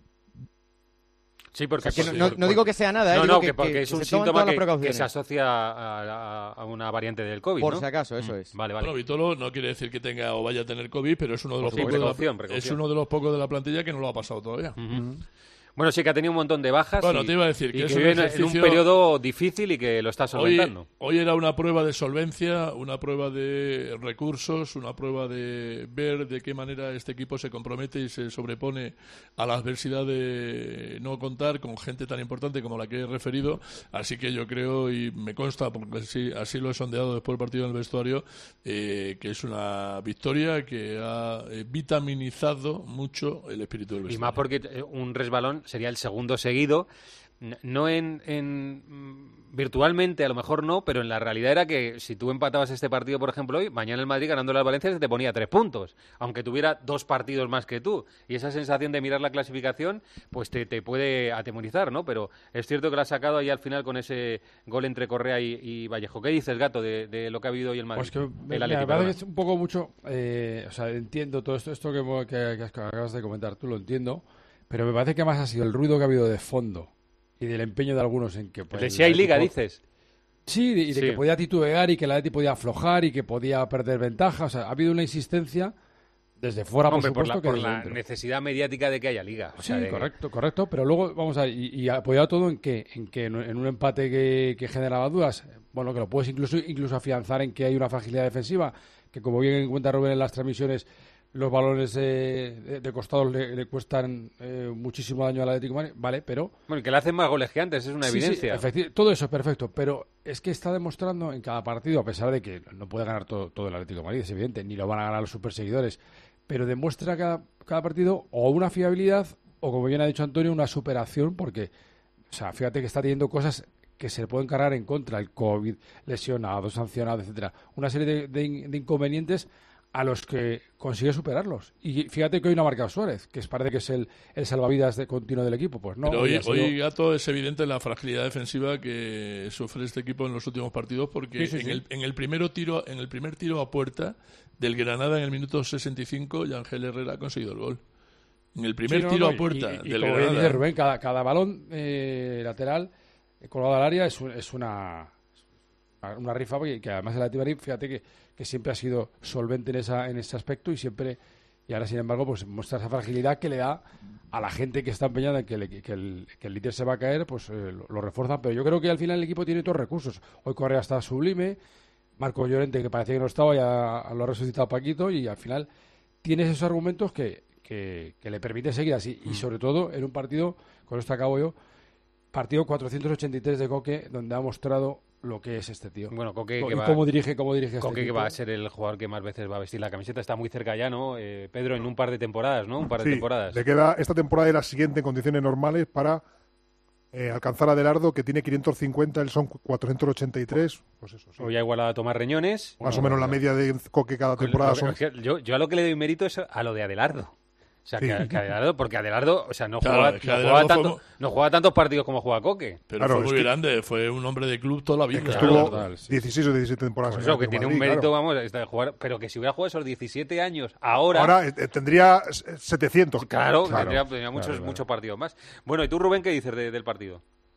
Sí, porque O sea, que sí, no- por- no digo que sea nada, ¿eh? No, Digo no, que- que, porque que es un se toman síntoma todas las que, que precauciones. se asocia a, a- a una variante del COVID, Por ¿no? si acaso, eso Mm, es. Vale, vale. Bueno, Vitolo no quiere decir que tenga o vaya a tener COVID, pero es uno de los Sí, pocos de la- precaución, precaución. es uno de los pocos de la plantilla que no lo ha pasado todavía. Ujú. Bueno, sí que ha tenido un montón de bajas. Bueno, y, te iba a decir y que que es un vive en- en un ejercicio- periodo difícil y que lo está Hoy, solventando. hoy era una prueba de solvencia, una prueba de recursos, una prueba de ver de qué manera este equipo se compromete y se sobrepone a la adversidad de no contar con gente tan importante como la que he referido. Así que yo creo, y me consta, porque así, así lo he sondeado después del partido en el vestuario, eh, que es una victoria que ha eh, vitaminizado mucho el espíritu del Y vestuario. más porque eh, un resbalón sería el segundo seguido. N- No en, en mm, virtualmente, a lo mejor no, pero en la realidad era que si tú empatabas este partido, por ejemplo, hoy, mañana el Madrid ganándole al Valencia se te ponía tres puntos, aunque tuviera dos partidos más que tú. Y esa sensación de mirar la clasificación, pues te, te puede atemorizar, ¿no? Pero es cierto que lo ha sacado ahí al final con ese gol entre Correa y, y Vallejo. ¿Qué dices, Gato, de, de lo que ha habido hoy el Madrid? Pues que El me, me Atleti, parece perdona. que es un poco mucho, eh, o sea, entiendo todo esto, esto que, que- que acabas de comentar, tú lo entiendo, pero me parece que más ha sido el ruido que ha habido de fondo y del empeño de algunos en que... Pues, De si hay el liga, equipo- dices. Sí, de- y de Sí. que podía titubear y que el Atleti podía aflojar y que podía perder ventaja, o sea, ha habido una insistencia desde fuera, Hombre, por por supuesto, la, que por desde la dentro. necesidad mediática de que haya liga. O Sí, sea, de- correcto, correcto, pero luego vamos a ver, y, y apoyado todo en que en que en en un empate que, que generaba dudas, bueno, que lo puedes incluso incluso afianzar en que hay una fragilidad defensiva, que como bien cuenta Rubén en las transmisiones, los balones eh, de, de costados le, le cuestan eh, muchísimo daño al Atlético de Madrid, vale, pero Bueno, y que le hacen más goles que antes, es una Sí, sí, evidencia. efecti- todo eso es perfecto, pero es que está demostrando en cada partido, a pesar de que no puede ganar todo, todo el Atlético de Madrid, es evidente, ni lo van a ganar los superseguidores, pero demuestra cada, cada partido o una fiabilidad o, como bien ha dicho Antonio, una superación, porque, o sea, fíjate que está teniendo cosas que se le pueden cargar en contra, el COVID, lesionados, sancionados, etcétera, una serie de, de in- de inconvenientes a los que consigue superarlos. Y fíjate que hoy no ha marcado Suárez, que es, parece que es el, el salvavidas de continuo del equipo. Pues no, Pero hoy, ha sido- hoy, Gato, es evidente la fragilidad defensiva que sufre este equipo en los últimos partidos, porque Sí, sí, en, sí. El, en el primero tiro, en el primer tiro a puerta del Granada en el minuto sesenta y cinco, Yangel Herrera ha conseguido el gol. En el primer Sí, no, tiro no, a puerta y, y- y del como bien Granada. dice Rubén, cada, cada balón eh, lateral eh, colgado al área es, un- es una una rifa, porque que además el Atlético de Madrid, fíjate que, que siempre ha sido solvente en esa en ese aspecto y siempre y ahora sin embargo pues muestra esa fragilidad que le da a la gente que está empeñada en que, le- que el, que el líder se va a caer, pues eh, lo, lo refuerza, pero yo creo que al final el equipo tiene todos los recursos. Hoy Correa está sublime, Marco Llorente, que parecía que no estaba, ya lo ha resucitado Paquito, y al final tienes esos argumentos que, que, que le permite seguir así, y sobre todo en un partido, con esto acabo yo, partido cuatrocientos ochenta y tres de Coque, donde ha mostrado lo que es este tío. Bueno, Coque, Co- que y va, cómo dirige, cómo dirige este Coque, que equipo. va a ser el jugador que más veces va a vestir la camiseta, está muy cerca ya, ¿no? Eh, Pedro, en un par de temporadas, ¿no? Un par de Sí, temporadas. le queda esta temporada y la siguiente en condiciones normales para eh, alcanzar a Adelardo, que tiene quinientos cincuenta, él son cuatrocientos ochenta y tres. Pues eso, sí. Hoy ha igualado a Tomás Reñones. Más o menos la media de Coque cada temporada Lo- son... lo que- yo, yo a lo que le doy mérito es a lo de Adelardo. O sea, Sí. que, que Adelardo, porque Adelardo, o sea, no, Claro, juega, es que no, Adelardo juega fue tanto- mu- no juega tantos partidos como juega Coque. Pero Claro, fue es muy que- grande, fue un hombre de club toda la vida. Estuvo Claro. dieciséis o diecisiete temporadas. Por en el eso, que Atlético tiene de un Madrid, mérito, claro. vamos, este de jugar, pero que si hubiera jugado esos diecisiete años, ahora... Ahora eh, tendría setecientos. Claro, Claro, tendría, tendría muchos, claro, claro. muchos partidos más. Bueno, ¿y tú, Rubén, qué dices de- del partido?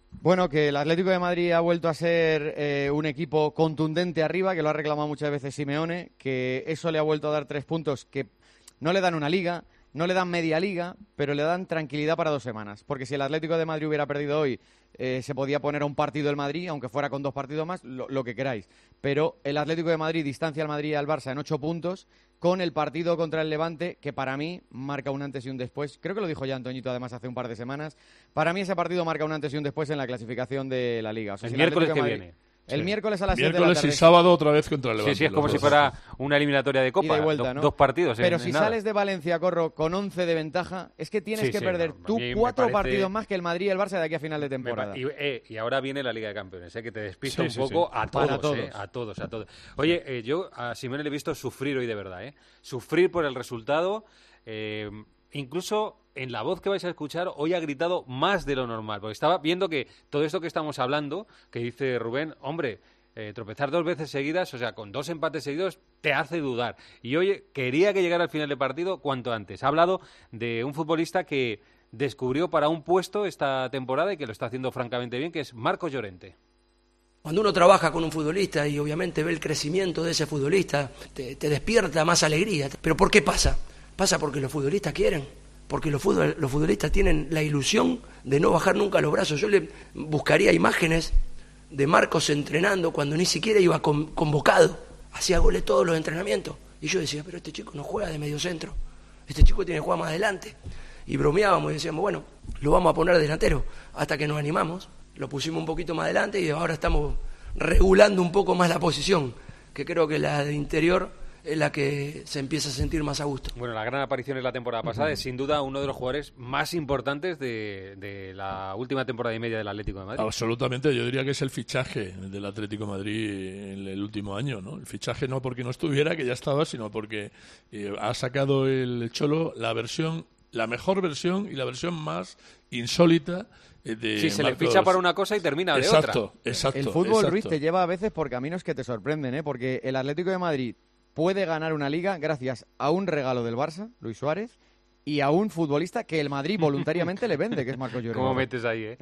Bueno, que el Atlético de Madrid ha vuelto a ser eh, un equipo contundente arriba, que lo ha reclamado muchas veces Simeone, que eso le ha vuelto a dar tres puntos que no le dan una liga, no le dan media liga, pero le dan tranquilidad para dos semanas. Porque si el Atlético de Madrid hubiera perdido hoy, eh, se podía poner a un partido el Madrid, aunque fuera con dos partidos más, lo, lo que queráis. Pero el Atlético de Madrid distancia al Madrid y al Barça en ocho puntos, con el partido contra el Levante, que para mí marca un antes y un después. Creo que lo dijo ya Antoñito además hace un par de semanas. Para mí ese partido marca un antes y un después en la clasificación de la Liga. O sea, el si miércoles el que Madrid, viene. El sí. miércoles a las siete de la Miércoles tarde. y sábado otra vez contra el Levante. Sí, sí, es como si fuera una eliminatoria de Copa. Y de vuelta, ¿no? Dos partidos. Pero en, si en nada. sales de Valencia, Corro, con once de ventaja, es que tienes Sí, que sí, perder no, tú a mí me cuatro parece- partidos más que el Madrid y el Barça de aquí a final de temporada. Me pa- Y, eh, y ahora viene la Liga de Campeones, eh, que te despista Sí, un sí, poco sí. a Para todos, todos. eh, a todos, a todos. Oye, eh, yo a Simeone le he visto sufrir hoy de verdad, ¿eh? Sufrir por el resultado. Eh, incluso en la voz que vais a escuchar, hoy ha gritado más de lo normal, porque estaba viendo que todo esto que estamos hablando, que dice Rubén, hombre, eh, tropezar dos veces seguidas, o sea, con dos empates seguidos, te hace dudar. Y hoy quería que llegara al final del partido cuanto antes. Ha hablado de un futbolista que descubrió para un puesto esta temporada y que lo está haciendo francamente bien, que es Marcos Llorente. Cuando uno trabaja con un futbolista y obviamente ve el crecimiento de ese futbolista, te, te despierta más alegría. ¿Pero por qué pasa? Pasa porque los futbolistas quieren, porque los, futbol, los futbolistas tienen la ilusión de no bajar nunca los brazos. Yo le buscaría imágenes de Marcos entrenando cuando ni siquiera iba con, convocado, hacía goles todos los entrenamientos. Y yo decía, pero este chico no juega de medio centro, este chico tiene que jugar más adelante. Y bromeábamos y decíamos, bueno, lo vamos a poner de delantero, hasta que nos animamos. Lo pusimos un poquito más adelante y ahora estamos regulando un poco más la posición, que creo que la de interior es la que se empieza a sentir más a gusto. Bueno, la gran aparición en la temporada pasada uh-huh. es sin duda uno de los jugadores más importantes de, de la última temporada y media del Atlético de Madrid. Absolutamente, yo diría que es el fichaje del Atlético de Madrid en el último año, ¿no? El fichaje no porque no estuviera, que ya estaba, sino porque eh, ha sacado el Cholo la versión, la mejor versión y la versión más insólita de sí, se Marcos. le ficha para una cosa y termina de exacto, otra. Exacto, el fútbol, exacto. Ruiz, te lleva a veces por caminos que te sorprenden, ¿eh? Porque el Atlético de Madrid puede ganar una liga gracias a un regalo del Barça, Luis Suárez, y a un futbolista que el Madrid voluntariamente le vende, que es Marcos Llorente. ¿Cómo metes ahí, eh?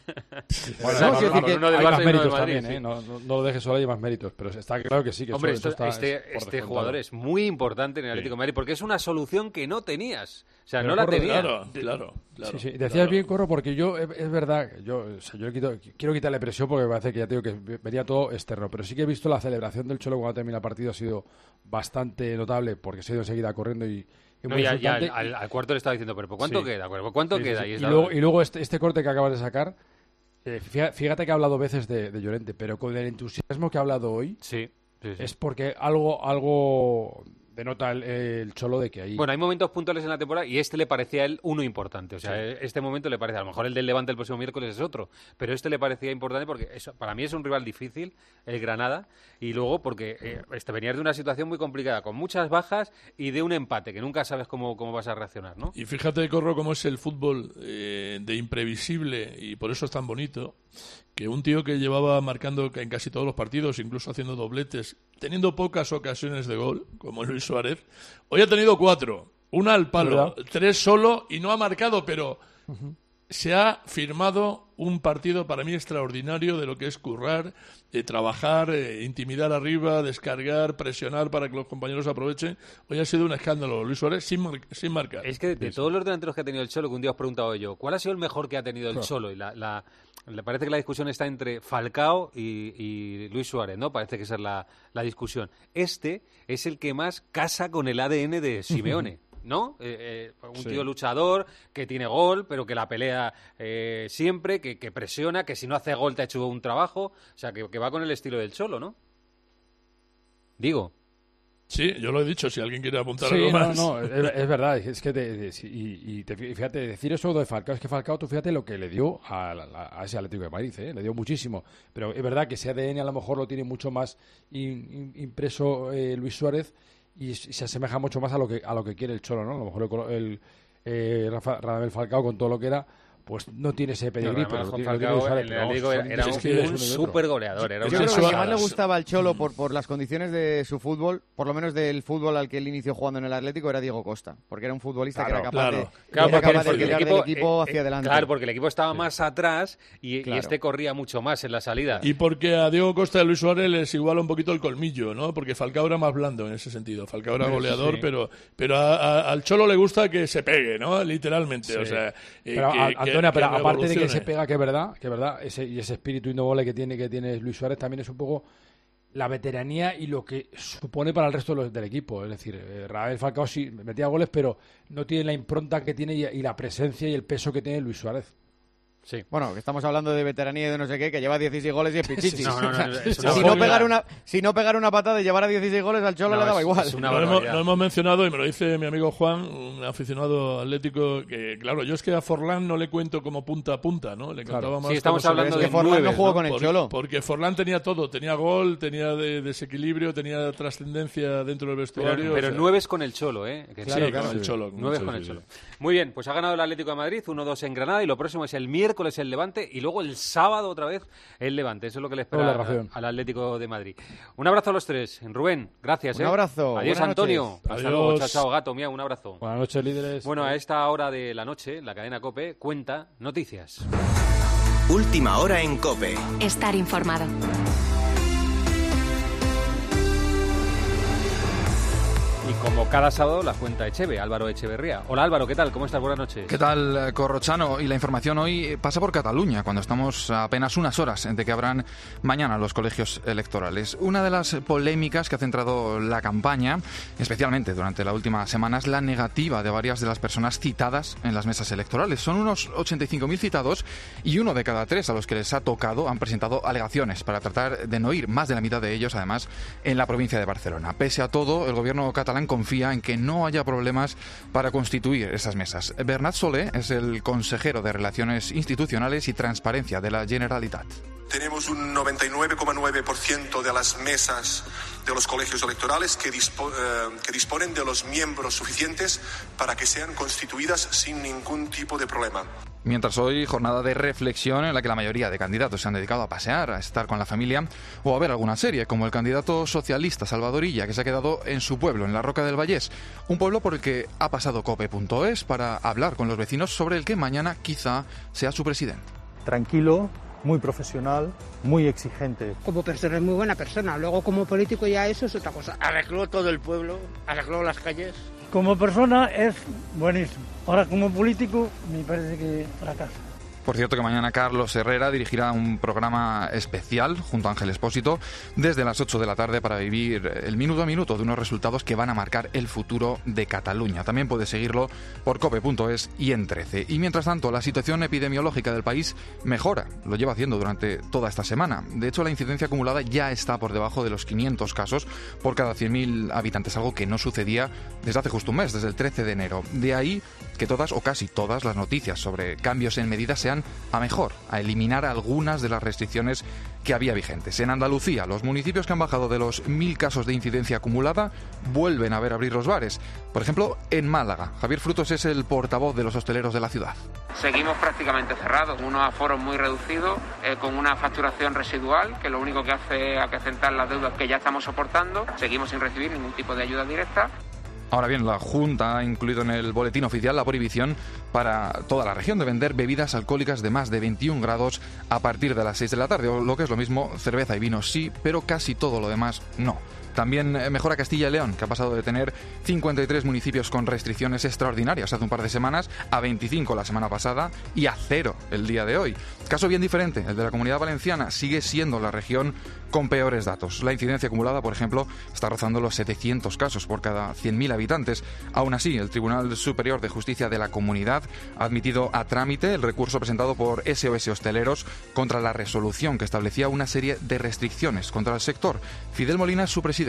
Bueno, no, no, sí, no, que no, uno del hay Barça más y uno méritos del Madrid, también, sí. ¿eh? No, no, no lo dejes solo, hay más méritos, pero está claro que sí. Que Hombre, eso, esto, eso está, este, es este jugador es muy importante en el Atlético de Madrid porque es una solución que no tenías. O sea, Pero no la Corro, tenías. Claro, claro, claro. Sí, sí. Decías claro. bien, Corro, porque yo, es, es verdad, yo, o sea, yo le quito, quiero quitarle presión porque me parece que ya te digo que venía todo externo, pero sí que he visto la celebración del Cholo cuando termina el partido ha sido bastante notable porque se ha ido enseguida corriendo y, y No, muy ya, ya exultante. al, al cuarto le estaba diciendo, pero ¿por cuánto Sí. queda? ¿Por cuánto Sí, sí, queda? sí. Y, Y, estaba- luego, y luego este, este corte que acabas de sacar, eh, fíjate, fíjate que ha hablado veces de, de Llorente, pero con el entusiasmo que ha hablado hoy, sí, sí, sí. es porque algo, algo denota el, el Cholo de que ahí... Bueno, hay momentos puntuales en la temporada y este le parecía a él uno importante. O sea, Sí. este momento le parece, a lo mejor el del Levante el próximo miércoles es otro, pero este le parecía importante porque eso, para mí es un rival difícil, el Granada, y luego porque eh, este venías de una situación muy complicada, con muchas bajas y de un empate, que nunca sabes cómo, cómo vas a reaccionar, ¿no? Y fíjate, Corro, cómo es el fútbol eh, de imprevisible y por eso es tan bonito, que un tío que llevaba marcando en casi todos los partidos, incluso haciendo dobletes, teniendo pocas ocasiones de gol, como Luis Suárez, hoy ha tenido cuatro, una al palo, ¿verdad? tres solo y no ha marcado, pero Uh-huh. se ha firmado un partido para mí extraordinario de lo que es currar, eh, trabajar, eh, intimidar arriba, descargar, presionar para que los compañeros aprovechen. Hoy ha sido un escándalo, Luis Suárez sin, mar- sin marcar. Es que de, de Sí, todos los delanteros que ha tenido el Cholo, que un día os preguntaba yo, ¿cuál ha sido el mejor que ha tenido el Claro. Cholo? Y la, la, le parece que la discusión está entre Falcao y, y Luis Suárez, ¿no? Parece que esa es la, la discusión. Este es el que más casa con el A D N de Simeone. ¿No? Eh, eh, un Sí. tío luchador, que tiene gol, pero que la pelea eh, siempre, que, que presiona, que si no hace gol te ha hecho un trabajo. O sea, que, que va con el estilo del Cholo, ¿no? Digo. Sí, yo lo he dicho, si alguien quiere apuntar Sí, algo no, más. no, es, es verdad, es que te, de- y, y te, fíjate, decir eso de Falcao, es que Falcao, tú fíjate lo que le dio a, la- a ese Atlético de Madrid, ¿eh? Le dio muchísimo, pero es verdad que ese A D N a lo mejor lo tiene mucho más in- in- impreso eh, Luis Suárez y, s- y se asemeja mucho más a lo que a lo que quiere el Cholo, ¿no? A lo mejor el, el eh, Rafa, Radamel Falcao con todo lo que era, pues no tiene ese pedigrí. No, pero Juan tiene, Falcao, tiene Suárez, el pero vamos, Atlético son- era es un, que es un uno y otro. súper goleador. Era Yo un creo que lo que más le Suárez. gustaba al Cholo por, por las condiciones de su fútbol, por lo menos del fútbol al que él inició jugando en el Atlético, era Diego Costa, porque era un futbolista Claro, que era capaz claro. de, Claro, era porque, capaz de porque el tirar equipo, del equipo eh, hacia eh, adelante. Claro, porque el equipo estaba más atrás y, Claro. y este corría mucho más en la salida. Y porque a Diego Costa y a Luis Suárez les iguala un poquito el colmillo, ¿no? Porque Falcao era más blando en ese sentido. Falcao era Bueno, goleador, sí. pero pero a- a- al Cholo le gusta que se pegue, ¿no? Literalmente, Sí. o sea, y Pero, que- a- que- Antonia, pero que aparte de que revolucione. se pega, que es verdad, que es verdad, ese, y ese espíritu indobole que tiene, que tiene Luis Suárez también es un poco la veteranía y lo que supone para el resto de los- del equipo. Es decir, eh, Rafael Falcao sí metía goles, pero no tiene la impronta que tiene y, y la presencia y el peso que tiene Luis Suárez. Sí. Bueno, que estamos hablando de veteranía y de no sé qué, que lleva dieciséis goles y es pichichi. No, no, no, O sea, es una si, no burla. pegar una, si no pegar una patada y llevar a dieciséis goles al Cholo No, le daba es- igual. es una No hemos, barbaridad. no hemos mencionado, y me lo dice mi amigo Juan, un aficionado atlético, que claro, yo es que a Forlán no le cuento como punta a punta, ¿no? Le Claro. contaba más Sí, estamos como hablando sobre- de Forlán no nueves, jugó ¿no? con el Por- Cholo. Porque Forlán tenía todo, tenía gol, tenía de- desequilibrio, tenía trascendencia dentro del vestuario. Pero, o pero sea, nueve es con el Cholo, ¿eh? Que Claro, sí, claro. con el Cholo, con Nueve es el con el Cholo, Cholo. sí, Muy bien, pues ha ganado el Atlético de Madrid, uno dos en Granada, y lo próximo es el miércoles el Levante, y luego el sábado otra vez el Levante. Eso es lo que le espera Doble ración. a- al Atlético de Madrid. Un abrazo a los tres. Rubén, gracias. Un ¿eh? abrazo, Adiós, buenas Antonio. noches. Hasta Adiós. luego. Chao, chao, gato. Mía, un abrazo. Buenas noches, líderes. Bueno, a esta hora de la noche, la cadena COPE cuenta noticias. Última hora en COPE. Estar informado. Y como cada sábado, la cuenta Echeve, Álvaro Echeverría. Hola Álvaro, ¿qué tal? ¿Cómo estás? Buenas noches. ¿Qué tal, eh, Corrochano? Y la información hoy pasa por Cataluña, cuando estamos a apenas unas horas de que abran mañana los colegios electorales. Una de las polémicas que ha centrado la campaña, especialmente durante la última semana, es la negativa de varias de las personas citadas en las mesas electorales. Son unos ochenta y cinco mil citados y uno de cada tres a los que les ha tocado han presentado alegaciones para tratar de no ir, más de la mitad de ellos, además, en la provincia de Barcelona. Pese a todo, el gobierno catalán confía en que no haya problemas para constituir esas mesas. Bernat Solé es el consejero de Relaciones Institucionales y Transparencia de la Generalitat. Tenemos un noventa y nueve coma nueve por ciento de las mesas de los colegios electorales que, dispo- eh, que disponen de los miembros suficientes para que sean constituidas sin ningún tipo de problema. Mientras hoy, jornada de reflexión en la que la mayoría de candidatos se han dedicado a pasear, a estar con la familia o a ver alguna serie, como el candidato socialista Salvador Illa, que se ha quedado en su pueblo, en la Roca del Vallés, un pueblo por el que ha pasado cope punto es para hablar con los vecinos sobre el que mañana quizá sea su presidente. Tranquilo, muy profesional, muy exigente. Como persona es muy buena persona, luego como político ya eso es otra cosa. Arregló todo el pueblo, arregló las calles. Como persona es buenísimo. Ahora como político me parece que fracasa. Por cierto que mañana Carlos Herrera dirigirá un programa especial junto a Ángel Expósito desde las ocho de la tarde para vivir el minuto a minuto de unos resultados que van a marcar el futuro de Cataluña. También puedes seguirlo por cope punto es y en trece. Y mientras tanto, la situación epidemiológica del país mejora. Lo lleva haciendo durante toda esta semana. De hecho, la incidencia acumulada ya está por debajo de los quinientos casos por cada cien mil habitantes, algo que no sucedía desde hace justo un mes, desde el trece de enero. De ahí que todas o casi todas las noticias sobre cambios en medidas sean a mejor, a eliminar algunas de las restricciones que había vigentes. En Andalucía, los municipios que han bajado de los mil casos de incidencia acumulada vuelven a ver abrir los bares. Por ejemplo, en Málaga. Javier Frutos es el portavoz de los hosteleros de la ciudad. Seguimos prácticamente cerrados, unos aforos muy reducidos, eh, con una facturación residual, que lo único que hace es acrecentar las deudas que ya estamos soportando. Seguimos sin recibir ningún tipo de ayuda directa. Ahora bien, la Junta ha incluido en el boletín oficial la prohibición para toda la región de vender bebidas alcohólicas de más de veintiún grados a partir de las seis de la tarde, o lo que es lo mismo, cerveza y vino sí, pero casi todo lo demás no. También mejora Castilla y León, que ha pasado de tener cincuenta y tres municipios con restricciones extraordinarias hace un par de semanas a veinticinco la semana pasada y a cero el día de hoy. Caso bien diferente, el de la Comunidad Valenciana sigue siendo la región con peores datos. La incidencia acumulada, por ejemplo, está rozando los setecientos casos por cada cien mil habitantes. Aún así, el Tribunal Superior de Justicia de la Comunidad ha admitido a trámite el recurso presentado por S O S Hosteleros contra la resolución que establecía una serie de restricciones contra el sector. Fidel Molina es su presidente.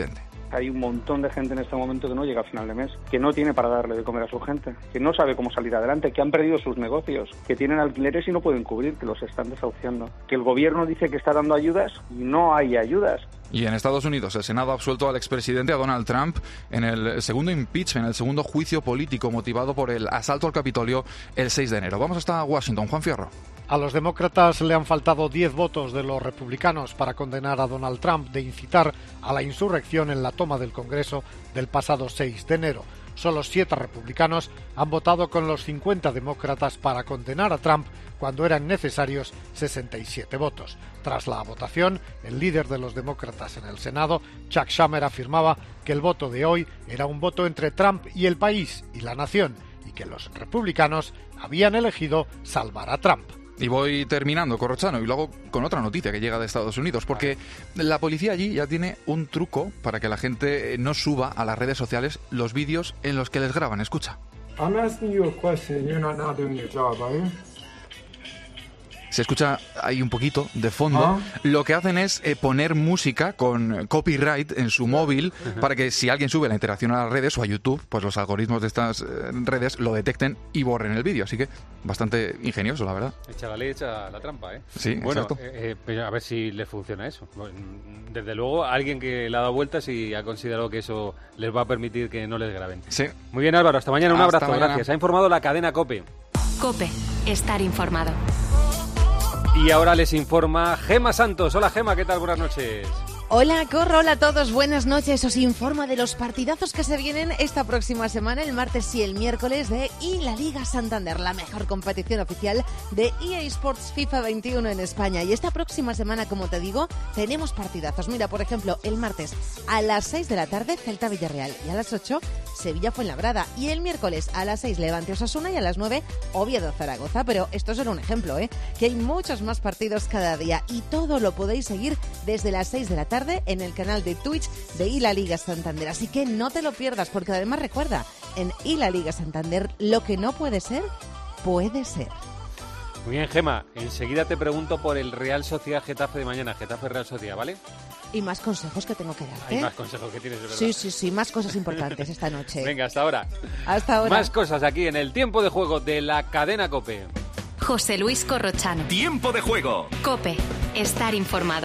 Hay un montón de gente en este momento que no llega a final de mes, que no tiene para darle de comer a su gente, que no sabe cómo salir adelante, que han perdido sus negocios, que tienen alquileres y no pueden cubrir, que los están desahuciando. Que el gobierno dice que está dando ayudas y no hay ayudas. Y en Estados Unidos, el Senado ha absuelto al expresidente, a Donald Trump, en el segundo impeachment, en el segundo juicio político motivado por el asalto al Capitolio el seis de enero. Vamos hasta Washington. Juan Fierro. A los demócratas le han faltado diez votos de los republicanos para condenar a Donald Trump de incitar a la insurrección en la toma del Congreso del pasado seis de enero. Solo siete republicanos han votado con los cincuenta demócratas para condenar a Trump cuando eran necesarios sesenta y siete votos. Tras la votación, el líder de los demócratas en el Senado, Chuck Schumer, afirmaba que el voto de hoy era un voto entre Trump y el país y la nación, y que los republicanos habían elegido salvar a Trump. Y voy terminando, Corrochano, y luego con otra noticia que llega de Estados Unidos, porque la policía allí ya tiene un truco para que la gente no suba a las redes sociales los vídeos en los que les graban. Escucha. I'm asking you a question. You're not now doing your job, are you? Se escucha ahí un poquito de fondo. ¿Ah? Lo que hacen es eh, poner música con copyright en su móvil para que si alguien sube la interacción a las redes o a YouTube, pues los algoritmos de estas eh, redes lo detecten y borren el vídeo. Así que bastante ingenioso, la verdad. Echa la ley, echa la trampa, ¿eh? Sí, bueno, exacto. Eh, eh, a ver si les funciona eso. Desde luego, alguien que le ha dado vueltas y ha considerado que eso les va a permitir que no les graben. Sí. Muy bien, Álvaro. Hasta mañana. Un hasta abrazo. Mañana. Gracias. Ha informado la cadena COPE. COPE. Estar informado. Y ahora les informa Gema Santos. Hola, Gema, ¿qué tal? Buenas noches. Hola, Corro, hola a todos, buenas noches. Os informo de los partidazos que se vienen esta próxima semana, el martes y el miércoles, de y la Liga Santander, la mejor competición oficial de E A Sports FIFA veintiuno en España. Y esta próxima semana, como te digo, tenemos partidazos. Mira, por ejemplo, el martes a las seis de la tarde, Celta Villarreal, y a las ocho, Sevilla Fuenlabrada. Y el miércoles a las seis, Levante Osasuna, y a las nueve, Oviedo Zaragoza. Pero esto es solo un ejemplo, ¿eh? Que hay muchos más partidos cada día y todo lo podéis seguir desde las seis de la tarde en el canal de Twitch de y la Liga Santander. Así que no te lo pierdas, porque además recuerda, en y la Liga Santander, lo que no puede ser, puede ser. Muy bien, Gema. Enseguida te pregunto por el Real Sociedad Getafe de mañana. Getafe Real Sociedad, ¿vale? Y más consejos que tengo que darte. Hay más consejos que tienes, de verdad. Sí, sí, sí, más cosas importantes esta noche. Venga, hasta ahora. Hasta ahora. Más cosas aquí en el tiempo de juego de la cadena COPE. José Luis Corrochano. Tiempo de juego. COPE. Estar informado.